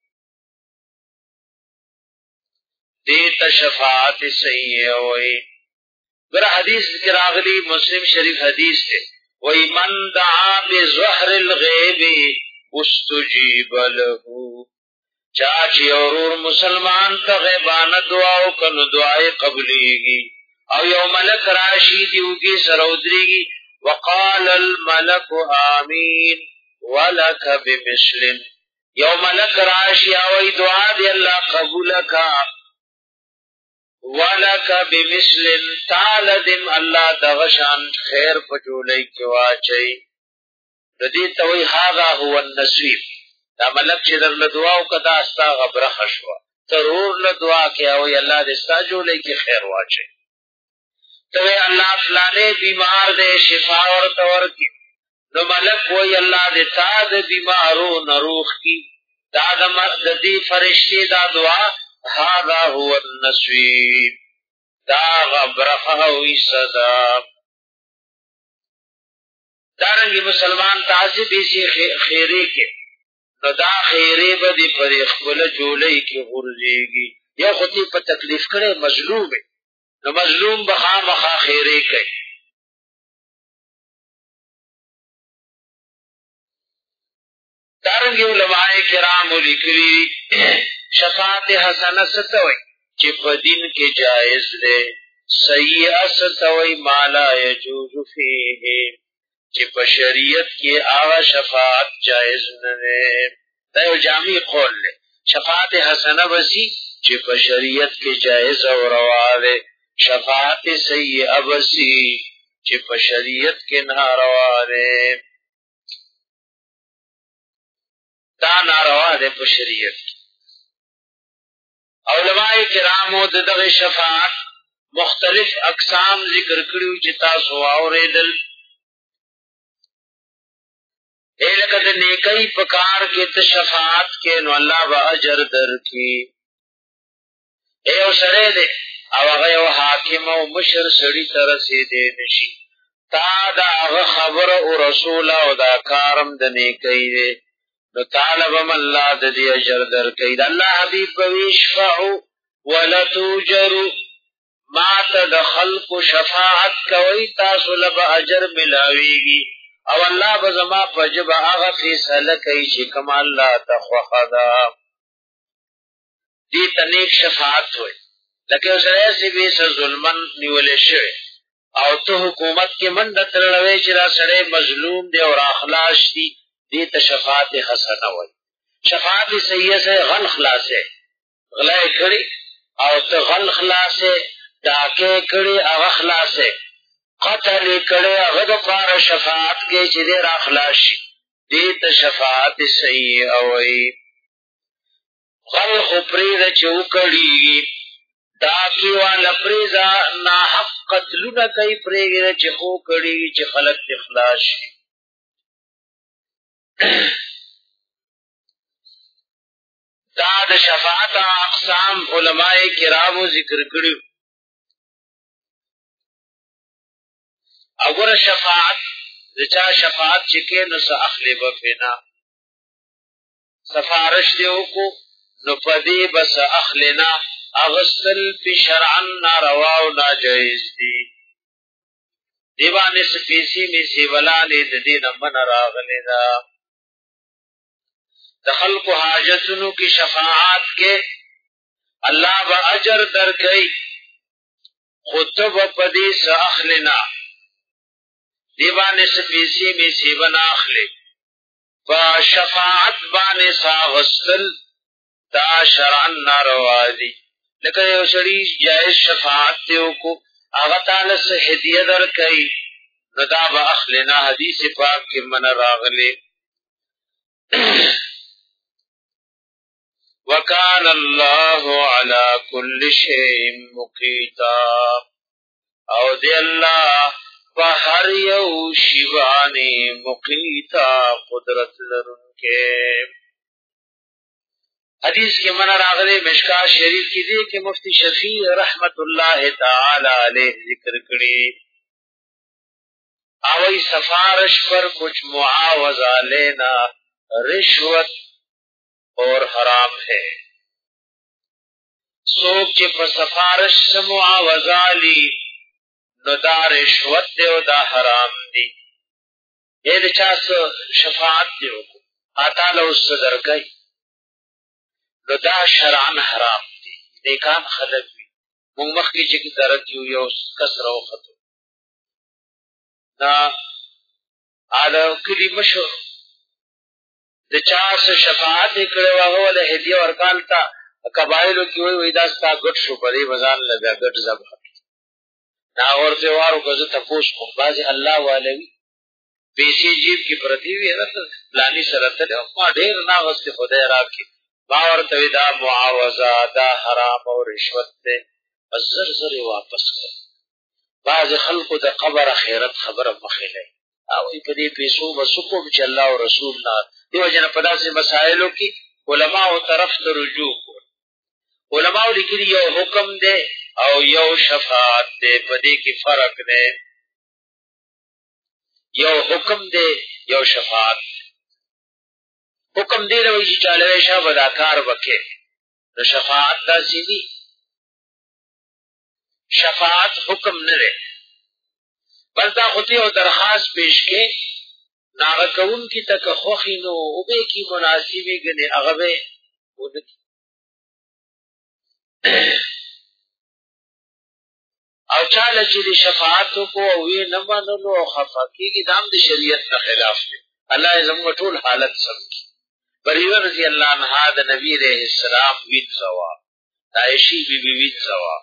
دیتا شفاعت سیئی اوئی گر حدیث ذکر آگلی مسلم شریف حدیث تے وی من دعا بزہر الغیب استجیب لہو چاچی اورور مسلمان تا غیبان دعاو کنو دعای قبلیگی او یو ملک راشی دیوگی سرودریگی وقال الملک آمین ولک بمثل یو ملک راشی اوی دعا دی اللہ قبول کا ولک بمثل تالدم اللہ دغشان خیر پجولی کواچی ردی توی هذا هو النصیب دا ملک چې در لدعاو کدا استا غبره خشوا ترور لدعا کیا اوی اللہ دستا جولی کی خیر واچی توی اللہ فلانے بیمار دے شفا اور تور کی نو ملک وی اللہ دیتا دے بیمارو نروخ کی دا دی فرشتی دا دعا هذا هو النصیب دا غبرخه وی صدا دارنګي مسلمان تعذب شي خیره کې نو دا خیره به دې پر خپل جولۍ کې غورځيږي یا خو دې په تکلیف کړي مظلوم نو مظلوم به خامخا خیره کوي دارنګي علماء کرام لیکلي شفاعت حسنه ستوي چې په دین کې جائز ده سیئه ستوي ما لا يجوز فيه چې په شریعت کې هغه شفاعت جائز نه ده دا یو جامع قول دی شفاعت حسنه وسی چې په شریعت کې جائز او روا ده شفاعت سیئه وسی چې په شریعت کې ناروا ده دا ناروا ده په شریعت علماء کرامو دغه شفاعت مختلف اقسام ذکر کړیو چې تاسو اوریدل الکه د نیکی په کار کې ته شفاعت کې نو الله به اجر درکړي ایو سره دې او هغه یو حاکم او مشر سړي تر رسیدې نشي تا دا خبر او رسول او دا کارم د نیکی دی نو طالبم الله د دې اجر درکړي د الله حبيب ويشفعوا ولا توجروا ما تدخل کو شفاعت کوي تاسو له اجر ملاويږي او الله بزما پجب هغه فیصله کوي چې کما الله تخوخدا دې تنیک شفاعت وي لکه سره سی به ظلمن نیول شي او ته حکومت کې منډه ترلوي چې را سره مظلوم دی او اخلاص دي دې ته شفاعت حسنه وي شفاعت سیئه سے غل خلاصه غلای کړي او ته غل خلاصه داکه کړي او خلاصه قتل کړي هغه د پاره شفاعت کې چې دې را خلاص شي دې ته شفاعت سیئه وي غل خپرید چوکړي داکی والا پریزا نا حق قتلونه کوي پریږي چې خو کړي چې خلق اخلاص شي دا د شفاعت اقسام علماء کرامو ذکر کړي اگر شفاعت رچا شفاعت چکه نو اخلی بفنا سفارش دیو کو نو پدی بس اخلنا اغسل پی شرعن ناروا و ناجائز دی دیوانی سپیسی می سیولالی دین من راغلی دا دخل کو حاجتنو کی شفاعت کے اللہ با اجر در گئی خطب پدی سا اخلنا دیوانی سپیسی می سیونا اخلی فا شفاعت بانی سا غسل دا شرعن ناروا دی لکه یو سړي جائز شفاعت دیو کو هغه تعالی سه هدیه درکړي نو دا به اخلنا حدیث پاک کې من راغلي وکان الله علی کل شیء مقیتا او دی الله په هر یو شی باندې مقیتا قدرت لرونکي حدیث کے منع راغلے مشکات شریف کی دی کہ مفتی شفیع رحمت اللہ تعالی علیہ ذکر کری آوئی سفارش پر کچھ معاوضہ لینا رشوت اور حرام ہے سوک چے پر سفارش سے معاوضہ لی نو دا رشوت دے و دا حرام دی یہ دے چاس شفاعت دیو کو آتا لو صدر گئی نو دا شرعن حرام دی نیکان خلق وی مونږ مخکې چې درک یو کسر او خطو نا اله کلی مشهور د چا سره شفاعت کړو هغه له هدیه ورکال تا قبایلو کې وی دا ستا ګټ شو پرې بازار لگا ګټ زبا نا ورته وارو که زه تاسو خو بازي الله والوي پیسې جیب کې پرتی وی راته پلاني سره ته ما ډیر نا واستي خدای راکې باور توی دا معاوضہ دا حرام او رشوت دے زر زر واپس کر بعض خلقو دا قبر خیرت خبر مخیلے اوی پدی پیسو بسکو بچ اللہ و رسول نار دیو جن پدا سے مسائلو کی علماء طرف تا رجوع کر علماء لکلی یو حکم دے او یو شفاعت دے پدی کی فرق دے یو حکم دی یو شفاعت. حکم دی نو چې چاله شه بداکار وکي، نو شفاعت دا سیدی. شفاعت حکم نه دی، بس دا خو ته درخواست پیش کې ناغه کون کی تک خوخي نو او به کی مناسبی غني هغه به ودی. او چاله چې شفاعت کو او وی نه منلو او خفقېږي دام د شریعت نه خلاف دی. الله زموږ ټول حالت سمجي. بریره رضی الله عنها د نبی رحم السلام وین زوا، عائشہ بی بی وین زوا.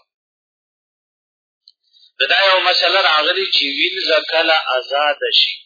دا یو مسله راغلی چې وین زکلا آزاد شي.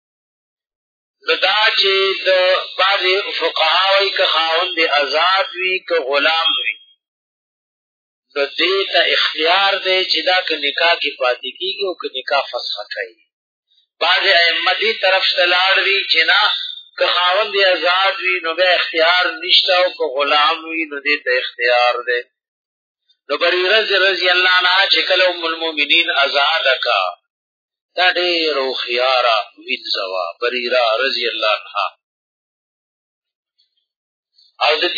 دا چې د بعض فقهاوی که خاوند آزاد وي که غلام وي، د دې ته اختیار دی چې دا که نکاح کې پاتې کیږي او که نکاح فسخ کوي. بعض ائمه دې طرف ته لاړ دي چې نه، که خاوند آزاد وي نو به اختیار نشته او که غلام وي نو دې ته اختیار دی. نو بریره رضی الله عنها چې کله ام المؤمنین آزاد کا دا ډېر هوښیاره وین زوا بریره رضی الله عنها. او د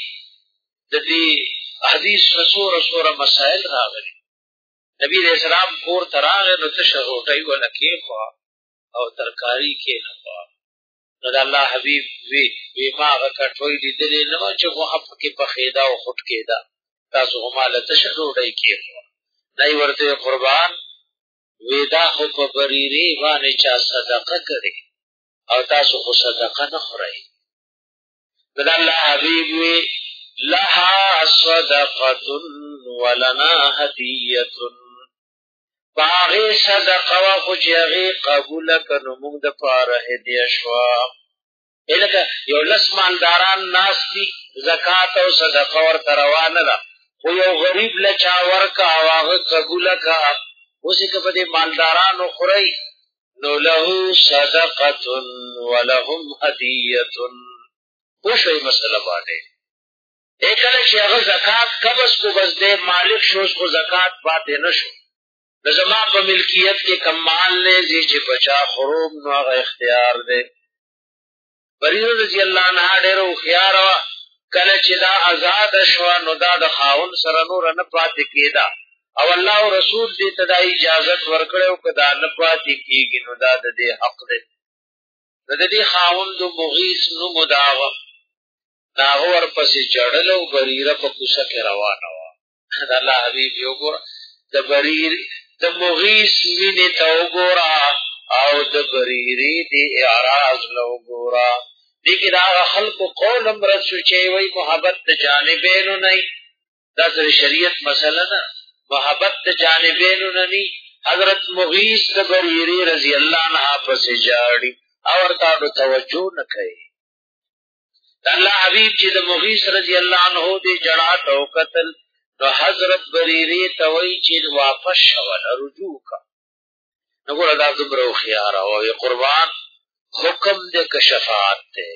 دې حدیث سوره مسائل راغلي. نبی رسول الله کور تراغه نو تشه روټي ولا کېخوا او ترکاری کې نه پا. نو د الله حبیب وی ما غکټوي دې نه چې خو په کې په خېدا او خټ کېدا تاسو هم له تشه روټي کېخوا دای ورته قربان ودا خو په بریری باندې چا صدقه کړي او تاسو خو صدقه نه خورئ. د الله حبیب وی لها صدقه ولنا هدیه، باغی صدقه و خو چې هغې قبول کړو موږ د پاره هدیه شوه. لکه یو لس مالداران ناست دي، زکات او صدقه ورته روانه ده، خو یو غریب له چا ورکه او هغه قبوله که، اوس یې که په دې مالدارانو خورئ نو له صدقه ولهم هدیه. وشوئ مسله باندې کله چې هغه زکات قبض کو بس دې مالک شو، خو زکات پاتې نه شو. د زما په ملکیت کې کم مال نه زی چې بچا خروم نو هغه اختیار دی. بریره رضی الله عنها ډېر هوښیار وه. کله چې دا آزاد شوه نو دا د خاوند سره نور نه پاتې کېده او الله او رسول دې ته دا اجازت ورکړی او که دا نه پاتې کېږي نو دا د دې حق دی. د دې خاوند مغیث نوم دا وه. هغه ورپسې چړل او بریره په کوڅه کې روانه وه. د الله حبیب یې وګوره، د مغیث مینې ته وګوره او د بریرې د اعراض له وګوره. دې کې د هغه خلکو قول هم رد شو چې وایي محبت د جانبینو نه وي. دا د شریعت مسله ده، محبت د جانبینو نه وي. حضرت مغیث د بریرې رضی الله عنها پسې جاړي او ورته توجه نه کوي. د الله حبیب چې د مغیث رضی الله عنه دې جړا ته وکتل نو حضرت بریرې ته وایي چې واپس شوله، رجوع کا. نو ګوره دا دومره هوښیاره وه. قربان حکم دې که شفاعت دی.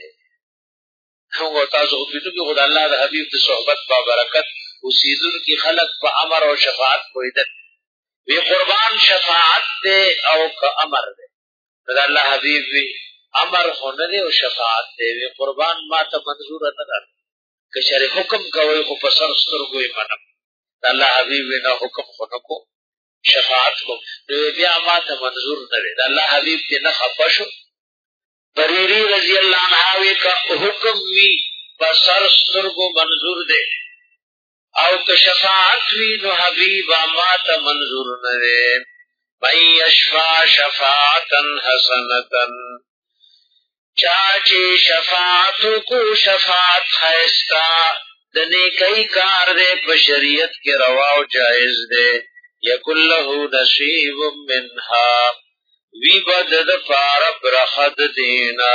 موږ تاسو خو پوهېدونکي خو د الله د حبیب د صحبت بابرکت اوسېدونکي خلک په امر او شفاعت پوهېدل. وی قربان شفاعت دی او که امر دی. نو د الله حبیب وی امر خو نه دی او شفاعت دی. وی قربان ما ته منظوره نه ده، که شرع حکم کوئ خو په سر سترګو یې منم. د الله حبیب وی نه حکم خو نه کو، شفاعت کو. نو بیا ما ته منظور نه دی. د الله حبیب ته نه خفه شو. بریری رضی اللہ عنہ وی کا حکم وی په سر سترګو منظور دی او که شفاعت وی نو حبیب ما ته منظور نه دی. من یشفع شفاعتا حسنتا، چاچی شفاعت کو شفاعت خیستا د نیکی کار دے په شریعت کې روا او جائز دے. یکن له نصیب منها، وی بد د پار برخد دینا.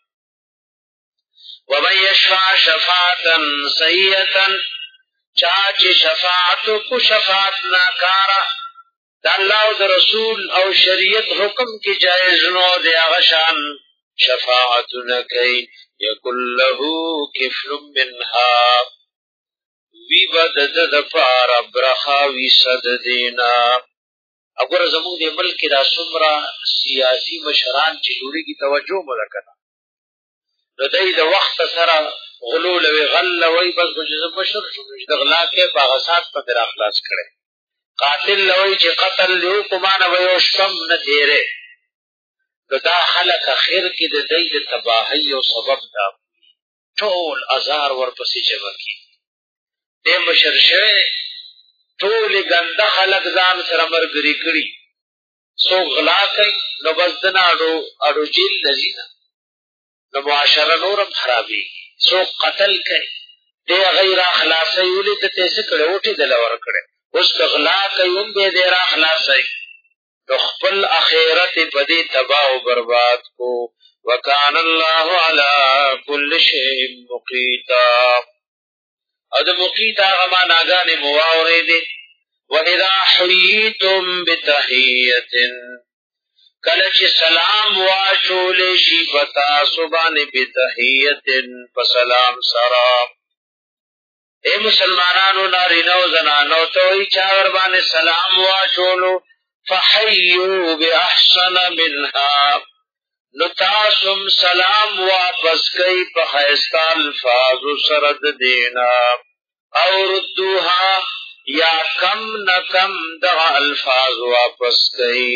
ومن یشفع شفاعتا سیئتا، چاچی شفاعت کو شفاعت ناکارا د الله او د رسول او شریعت حکم کې جائز نو دی غشان شفاعت نکي. یکن له کفل منها، وی بد د پار برخا وی صد دینا. اگر زموږ د ملک دا څومره سیاسي مشران چې جوړیږي توجه مو وکړه نو دای د وخت سره غلول وی غل وی بس چې مشر شو چې د غلا کې باغسات په در اخلاص کړي قاتل لوی چې قتل یو کومانه وي شم نه دیره دا خلق اخر کې د دې د تباہی او سبب دا ټول ازار ورپسې جمع کی د مشر شه ټول ګنده خلق ځان سره مرګري کړي سو غلا کوي نو بس دناړو اړو جیل لذینا نو معاشره نورم خرابي سو قتل کوي د غیر اخلاصي ولې ته څه کړو ټی دل ور کړي اوس غلا کوي هم به د اخلاصي خپل اخرت بدی تباہ و برباد کو وکان اللہ علی کل شیء مقیتا او د مقیتا غما ناگان مواوری دی وَإِذَا حُيِّيتُمْ بِتَحِيَّةٍ کلچ سلام واچول شی بتا سبان بتحیت فسلام سرام اے مسلمانانو نارینو زنانو توی چاور بان سلام واچولو فحیو بأحسن منها نتاسم سلام واپس کئی پخیستا الفاظ سرد دینا او ردوها یا کم نکم دغا الفاظ واپس کئی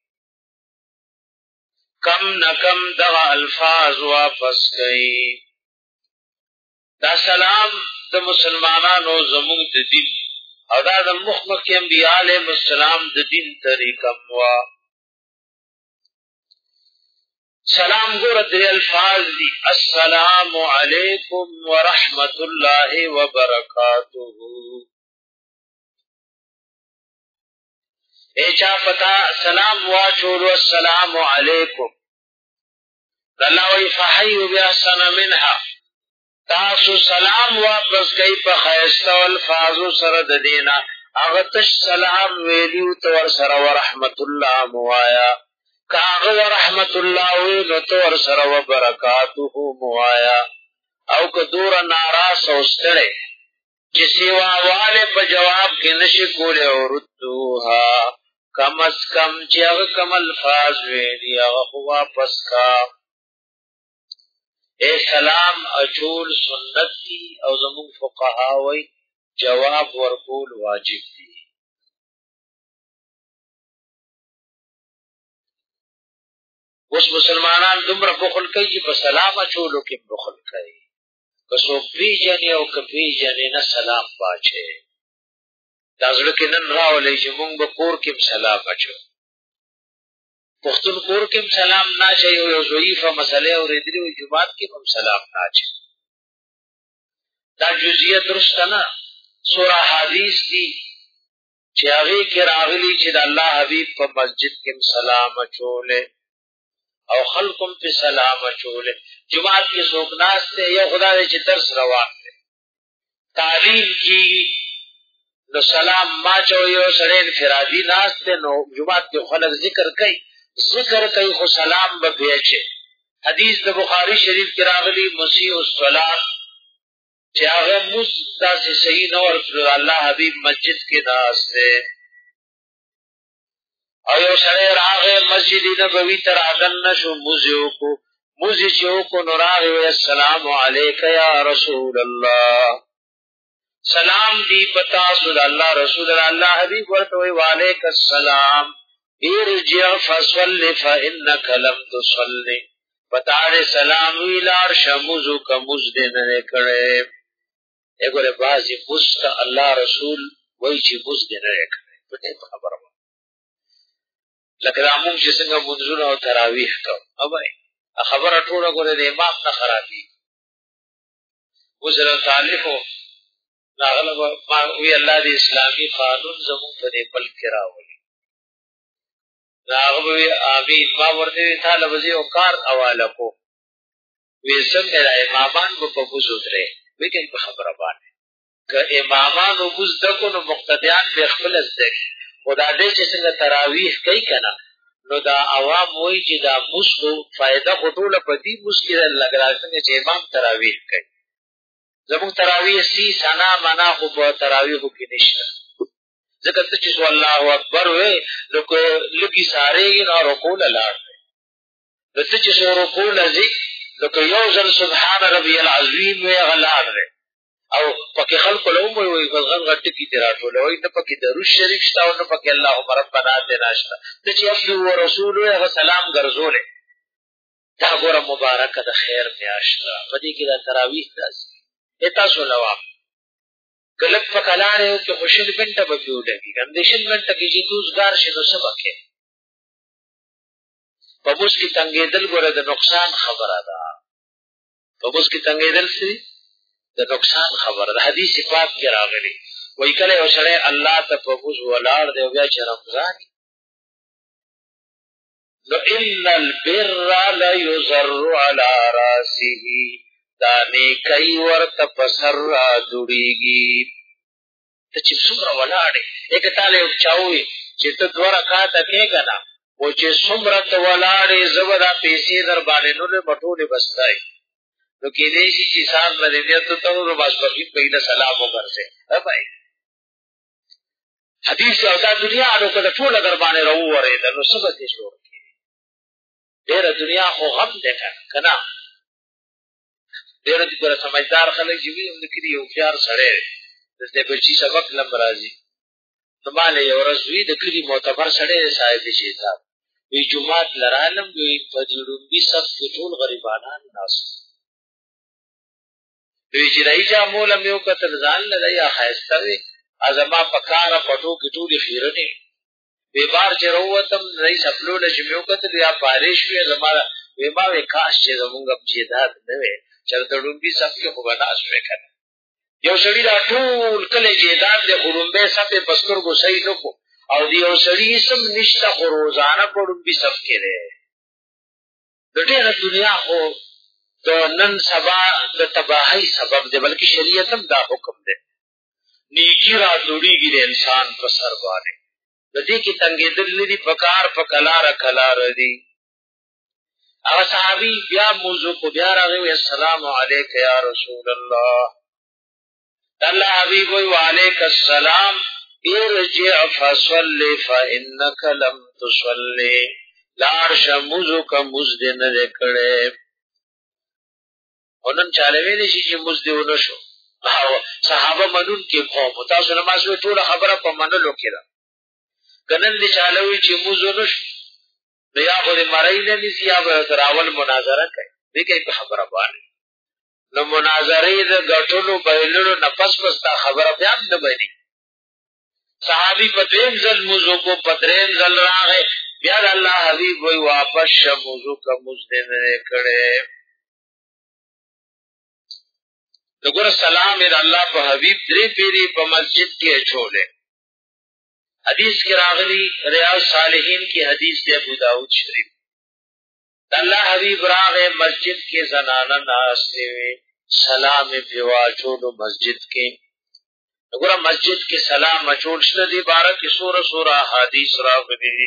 کم نکم دغا الفاظ واپس کئی دا سلام د مسلمانانو زمون د دین او دا د مخمخ انبیاء علیهم السلام د دین طریقه وا سلام ګور د الفاظ دی السلام علیکم ورحمت الله وبرکاته ایچا پتا سلام واچولو السلام علیکم اللہ وی فحیو بیاسن منها تاسو سلام واپس کئی پا خیستا والفاظو سرد دینا اغتش سلام ویلیو تور سر ورحمت اللہ موایا کاغ ورحمت اللہ ویلو تور سر وبرکاتو موایا او کدور ناراس اوستڑے جسی واوالے پا جواب کی نشکولے او ردوها کم از کم چی اغ کم الفاظ ویلی اغ واپس کا اے سلام اچول سنت دی او زمون فقهاوی جواب ورکول واجب دی اس مسلمانان دمر بخل کئی جی پا سلام اچولو کم بخل کئی کسو پی جنی او کپی جنی نا سلام باچے دازڑکی نن راولی چی مونگ با کور کم سلام اچو پختون کور کم سلام ناچے یو ضعیفہ مسئلے اور ادری و جماعت کم سلام ناچے دا جزیت درستنا سورہ حدیث دی چی اغی کی راغلی چی دا اللہ حبیب پا مسجد کم سلام اچولے او خلقم پی سلام اچولے جماعت کی سوکناس تے یا خدا دے چی درس روان دے تعلیم کی نو سلام ما چو یو سڑے انفرادی ناس تے نو جماعت کی خلق ذکر کئی خو سلام بپیچے حدیث دا بخاری شریف کی راغلی مسیح الصلاة چی آغا مزدہ سے صحیح نور اللہ حبیب مسجد کی ناس تے او یو سڑے راغے مسجد نبوی تر آدن نشو موزیو کو موزی چیو کو نراغی السلام علیکہ یا رسول اللہ سلام دی پتا سود اللہ رسول اللہ حبیب ورطوی وعلیک السلام ارجع فصل فإنک لم تصلی پتا دے سلام ویلار شموزو کا مزدے نرے کڑے ایگو لے بازی مست اللہ رسول وی چی مزدے نرے کڑے پتے خبر ہوا لکه امون چې څنګه منځونه او تراویح کو او بھائی خبره ټوله غره د امام نه خرابي وزره صالحو ناغله ما وی الله دی اسلامی قانون زمون په دې بل کې راولي راغه وی امین ما ورته طالب زی او کار حواله کو وی څنګه د امامان په پوزو درې وی کې خبره باندې ک امامان او بوز دکو نو مقتدیان به خپل ځکه خدا دې چې څنګه تراویح کوي کنه نو دا عوام وایي چې دا مسکو فائدہ غټوله پدی مسکې لګراځنه چې امام تراویح کوي زموږ تراویح سی سنا منا خو په تراویح کې نشته ځکه ته چې الله اکبر وې نو لږی سارېږي نو رکوع له لاړ دی نو ته چې رکوع له ځې نو که یو ځل سبحان ربي العظیم وې هغه لاړ دی او پکې خلکو له وموي غلغل غټکي دې راټولوي نه پکې درود شریف شته او نه پکې اللهم ربنا آتنا شته ته چې عبد و رسول هغه سلام ګرځولې دا ګوره مبارکه د خیر میاشت ده په دې کې د تراویح داسې تاسو لوا کلک په کلاره یو کې خوشل منټه به پیو لګي کندیشن منټه کې چې دوزګار شي نو سبکه په موږ کې تنګېدل ګوره د نقصان خبره ده په موږ کې تنګېدل څه د نقصان خبره ده حدیث پاک کې راغلي وای کله یو سره الله ته په موږ ولاړ دی بیا چې رمضان نو ان البر لا يزر على راسه دا نیکي ورته پسر را جوړیږي ته چې څومره ولاړې یک تعالی یو چاوي چې ته دوه رکعاته کېږه نه او چې څومره ته ولاړې زبدا پیسې در باندې نو له بټولې بستای نو کې دې شي چې سال مدینه ته ته نو بس په پیله سلام وکړي بھائی حدیث او دا دنیا نو کله ټول در باندې راو ورې نو سبا دې شو ډېر دنیا خو غم ده کنه ډېر دې سمجھدار خلک چې وي هم کړي یو پیار سره دې بچي سبق لم راځي نو مالې ورځ وی د کلی معتبر سره صاحب شي صاحب وی جمعات لرالم وی فجرون بي سب ټول غریبانان ناس وی چې راځه مولم یو کتل ځان نه یا خاصه ازما پکاره پټو کې ټول خیرنه وی بار چې وروتم رئیس خپلول چې میو کتل یا پاریش وی زماره وی ما وکاش چې زمونږ بچیدات نه وي چې تړونبي سب کې خو بناس وکړ یو سړی دا ټول کله جیدات د خورمبه سپه پسترګو صحیح نکو او دی یو سړی سم نشته خو روزانه پړونبي سب کې ده د ټول دنیا خو د نن سبا د تباہی سبب دی بلکې شریعت هم دا حکم دی نیکی را جوړیږي د انسان په سر باندې د دې کې تنګېدل لري پکار په کلار دی هغه صحابي بیا موضوع کو بیا راغی السلام علیک یا رسول الله الله حبیب و علیک السلام ارجع فصلی فانک لم تصلی لار شموزو کا مزد نه کړي اونن چاله ویلې چې مزد ونه شو صحابه منون کې قوم تاسو نماز وی ټول خبره په منلو کې ده کنن دي چاله وی چې مزد ونه شو بیا خو دې مړای نه نسی یا راول مناظره کوي دې کې په خبره باندې نو مناظره د غټلو بهللو نفس پستا خبره بیا نه بني صحابي په دیم ځل موضوع کو پدریم ځل راغې بیا الله حبيب وی واپس موضوع کا مزد نه کړي دغه سلام دې الله په حبيب درې پیری په مسجد کې چولې حدیث کې راغلي ریاض صالحین کی حدیث ہے ابو داؤد شریف اللہ حبیب راغ مسجد کے زنانہ ناس نے سلام پیوا چولو مسجد کے وګوره مسجد کې سلام اچول شنه دی بارک سوره حدیث راغلي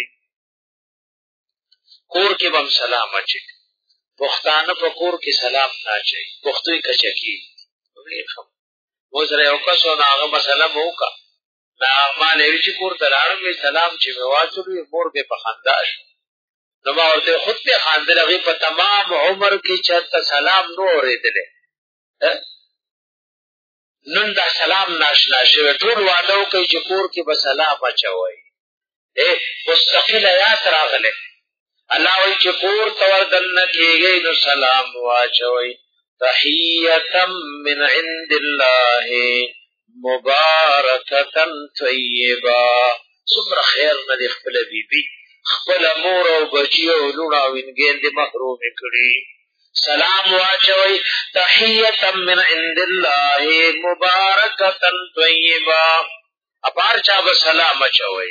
کور کې بم سلام اچي پښتانه په کور کې سلام نه اچي پښتوي کچکی مو سره یو کس او هغه مسله موکا نا ما لوي چې کور دلانو می سلام چې واچوي مور به په خنداش نو ما ورته خود په خاندل هغه په تمام عمر کې چې سلام نو اورېدل نن دا سلام ناشنا شوی ټول وعده کوي چې کور کې به سلام اچوي مستقل آیات راغله الله وی چې کور تور دن کېږي نو سلام واچوي تحیه من عند الله مبارکه طیبه صبر خیر نه خپل بیبي خپل مور او بچي او لوڼ او انګیند محروم کړي سلام واچوي تحیه من عند الله مبارکه طیبه اپار چا به سلام اچوي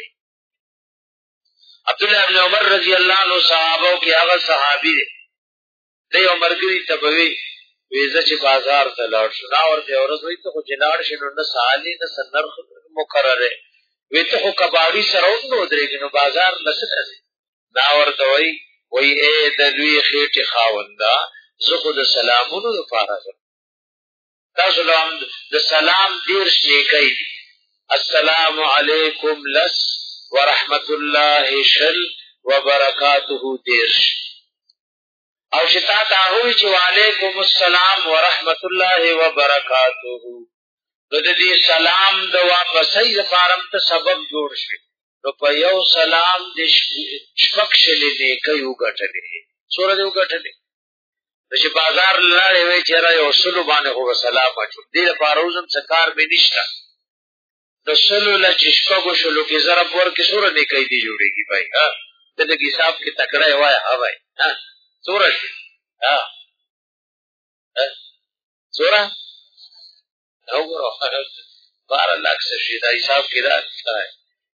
عبد الله بن عمر رضی الله عنه صحابه کې هغه صحابي دی عمر کې تبوي ویزه چې بازار ته لاړ شو دا ورته ورځوي ته خو جناړ شنو نه سالي نه سنرخ مقرره وی ته خو کباړي سره نو درېږي نو بازار لسه دا ورته وی اے د دوی خېټه خاوندا زه خو د سلامونو لپاره تاسو له د سلام ډیر شي کوي السلام علیکم لس ورحمت الله شل وبرکاته دیرش او شتا تاوی چې وعلیکم السلام ورحمت الله وبرکاته نو د دې سلام د واپسۍ لپاره ته سبب جوړ شي نو په یو سلام د شپږ شلې دی کوي وګټلې سورہ دی وګټلې چې بازار لاړې وي چې را یو سلو باندې هو سلام اچو دې لپاره روزم څکار به نشته د سلو ل چې شپږ شلو کې ضرب ورکې سورہ دی کوي دی جوړيږي بھائی ها د حساب کې تکړه وای ها بھائی ها سورہ ها سورہ وګورو 12 लाख شي دا حساب کې راځي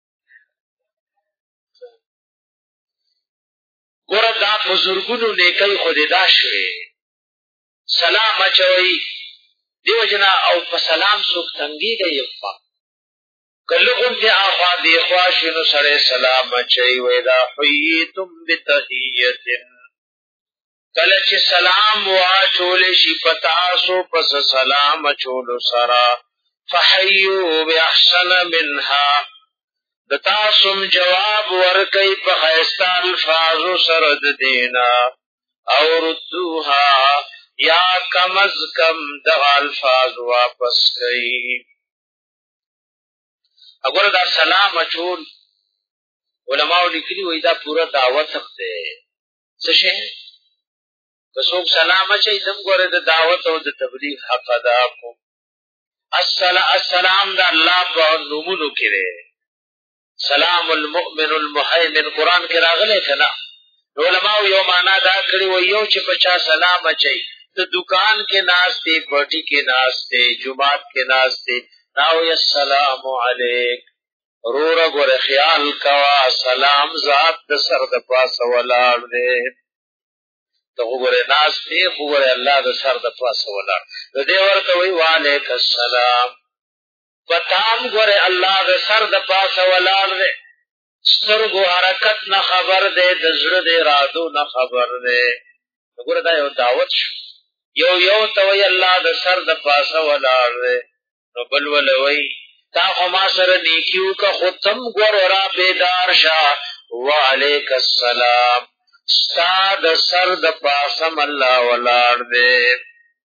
ګور دا بزرګونو نیکي خود دا شوي سلام اچوي دیو جنا او په سلام سوک تنګيږي یفا کلهون ته اخوا دی خواشنو سره سلام اچي وې دا حیتم بتحیت کله چې سلام واچول شي پتاسو پس سلام اچول سرا فحیو باحسن منها دتاسم جواب ورکی په خیستا الفاظو سرد دینا او ردوها یا کم از کم دغا الفاظ واپس کئی اگر دا سلام اچول علماء لکلی وی دا پورا دعوت اختے سشے کسوک سلام اچھئی دم گوری دا دعوت او دا تبلیغ حق ادا کو السلام دا اللہ پا نمونو کرے سلام المؤمن المحیمن قرآن کې راغلی کنا علماء یو معنا دا کړی و یو چې بچا سلام اچي ته دکان کې ناشته پټي کې ناشته جمعات کې ناشته ناو السلام علیک رور غره خیال کوا سلام ذات د سر د پاسه ولاړ دې ته وګوره ناشته وګوره الله د سر د پاسه ولاړ دې ورته وی وعلیک السلام پتام گوره اللہ د سر د پاسه ولاړ دے سترګو حرکت نه خبر دے د زړه د ارادو نه خبر دے گوره دا یو دعوت شو یو توي الله د سر د پاسه ولاړ دے نو بل ولوي تا خو ما سره نیکیو کا ختم ګور را بیدار شاه وعلیک السلام ستا د سر د پاسه الله ولاړ دے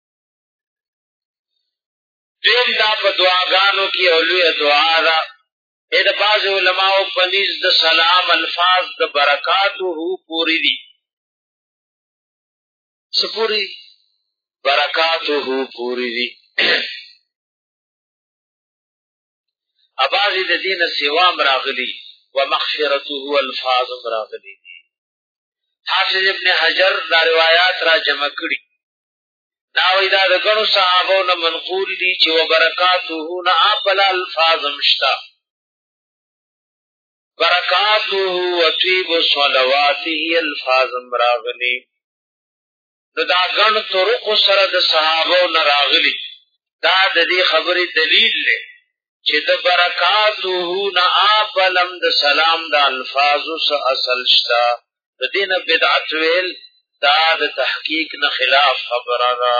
دین دا په دعاګانو کې اولوی دعا دا د باز علماء پنځ د سلام الفاظ د برکاتو پوری دي سپوری برکاتو پوری دي اباظ د دین سوا مراغلی ومغفرته الفاظ مراغلی دي حافظ ابن حجر دا روایات را جمع کړي ناوی دا د ګڼو صحابو نه منقول دي چې وبرکاته نه اپل الفاظ مشتا برکاته وطیب صلواته الفاظ مراغلی نو دا ګڼ طرق سره د صحابو نه راغلي دا د دې خبرې دلیل دی چې د برکاته نه اپلم د سلام د الفاظو سره اصل شتا د دین بدعت ویل دا د تحقیق نه خلاف خبره ده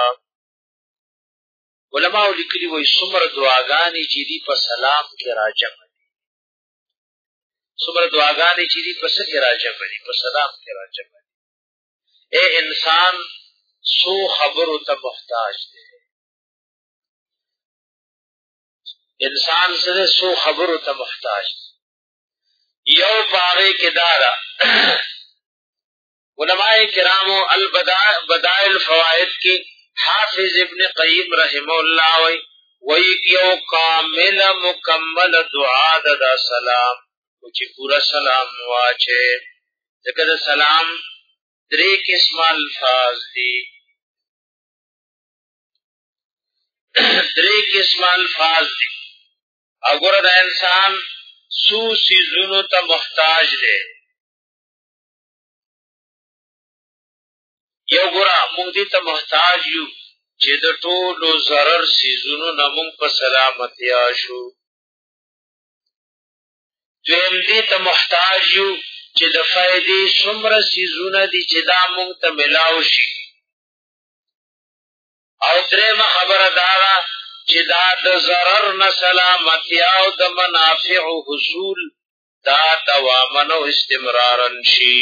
علماء لیکلي وي څومره دعاګانې چې دي په سلام کې راجم دي څومره دعاګانې چې دي په څه کې راجم دي په سلام کې راجم دي اے انسان سو خبرو ته محتاج دی انسان سره سو خبرو ته محتاج دی یو باره کې دارا علماء کرامو البدائل فوائد کی حافظ ابن قیم رحمه اللہ وی یو کامل مکمل دعا دا سلام کچھ پورا سلام واچے ذکر سلام 3 قسم الفاظ دی 3 قسم الفاظ دی اگر دا انسان سو سیزونو تا محتاج دے یو ګورا مونږ دې ته محتاج یو چې د ټولو ضرر سيزونو نه مونږ په سلامتیا شو دویم دې ته محتاج یو چې د فائدې څومره سيزونه دي چې دا مونږ ته ملاو شي او درېمه خبره دا ده چې دا د ضرر نه سلامتیا او د منافع حصول دا دوامن او استمرارن شي.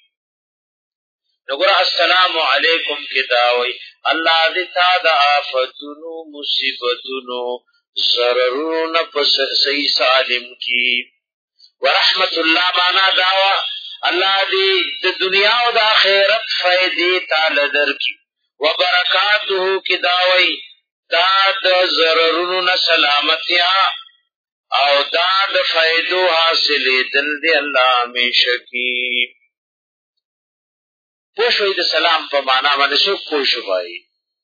نګور السلام علیکم کې دا وای الله دې تا د آفتونو مصیبتونو ضررونو په صحیح سالم کی. ورحمت الله معنا داوا الله دې د دنیا او د آخرت فائدې تعالی درکې. وبرکاته کې دا وای دا د ضررونو نه سلامتیا او دا د فائدو حاصلې دل دې الله همیشه کی. پوښوي د سلام په معنا باندې څوک پوښوي.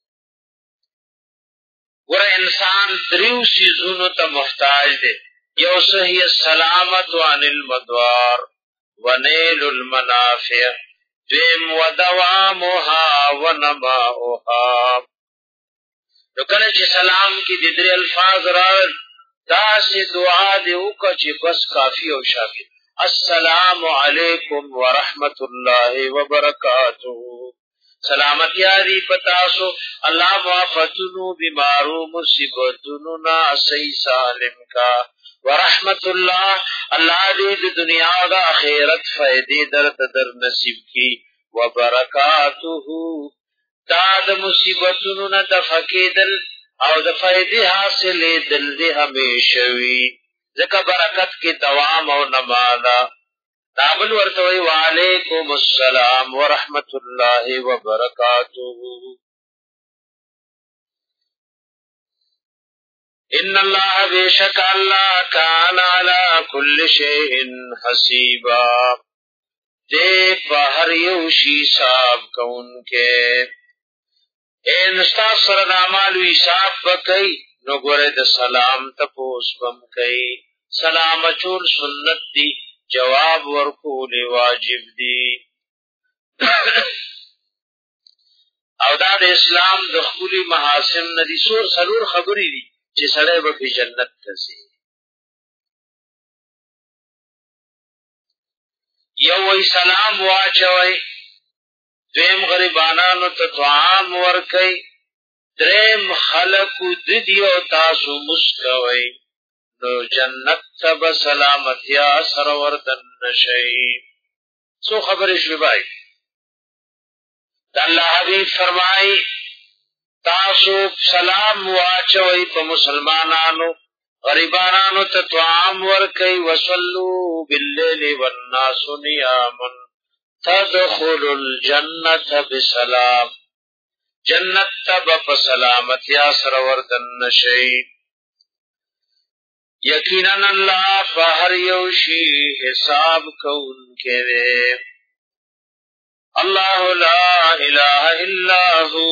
ور انسان دریو سيزونو ته محتاج دی. یو صحیح السلامت عن المدوار ونیل المنافع دیم ودوامها ونماؤها. نو کله چې سلام کې د درې الفاظ راغل دا سي دعا دی وکړه چې بس کافی او شافی. السلام علیکم ورحمت الله وبرکاتہ. سلامتی دی پتاسو الله معافتونو بیمارو مصیبتونو نا صحیح سالم کا. ورحمت الله الله دې د دنیا او د آخرت فائدې در نصیب کی. وبرکاتہ دا د مصیبتونو نه د فقیدل او د فائدې حاصلې دل دې همیشه وي. ځکه برکت کې دوام او نمانا. دابل ورتوي وعلیکم السلام ورحمت الله وبرکاتہ. ان الله بیشک الله کان علی کل شیء حسیبا. دې په هر یو شی حساب کوونکې. ان استاد سره د اعمالو حساب وکي نو ګوره د سلام تپوس بم کوي. سلام اچول سنت دی جواب ورکول واجب دی. او دا د اسلام د خولي محاسن ندي سلور خبرې دي چې سړی به په جنت ته ځي. یو وی سلام واچوي، دویم غریبانانو ته طعام ورکي، دریم خلقو ددی او تاسو مسکوي نو جنت تب سلامتیا سر وردن نشئی. سو خبر شبائی دا اللہ حبیب فرمائی تاسو سلام واچوئی پا مسلمانانو غریبانانو تطعام ورکی وصلو باللیل والناس نیامن تدخل الجنت بسلام. جنت تب پسلامتیا سر وردن نشئی. یقیناً اللہ فہر یوشی حساب کون کے دے. اللہ لا الہ الا ہو،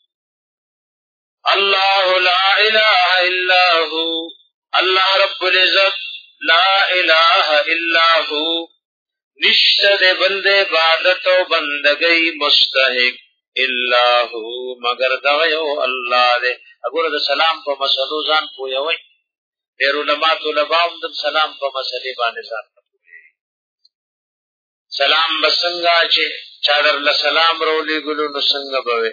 اللہ لا الہ الا ہو، اللہ رب العزت لا الہ الا ہو. نشتد بند عبادت و بندگی مستحق الا ہو مگر دغیو اللہ دے. اگر دا سلام پا مسئلو زان پویوئی دیر علماء طلباء دم سلام پا مسئلے بانے ذات نپوئے. سلام بسنگا چے چادر لسلام رولی گلو نسنگا بوے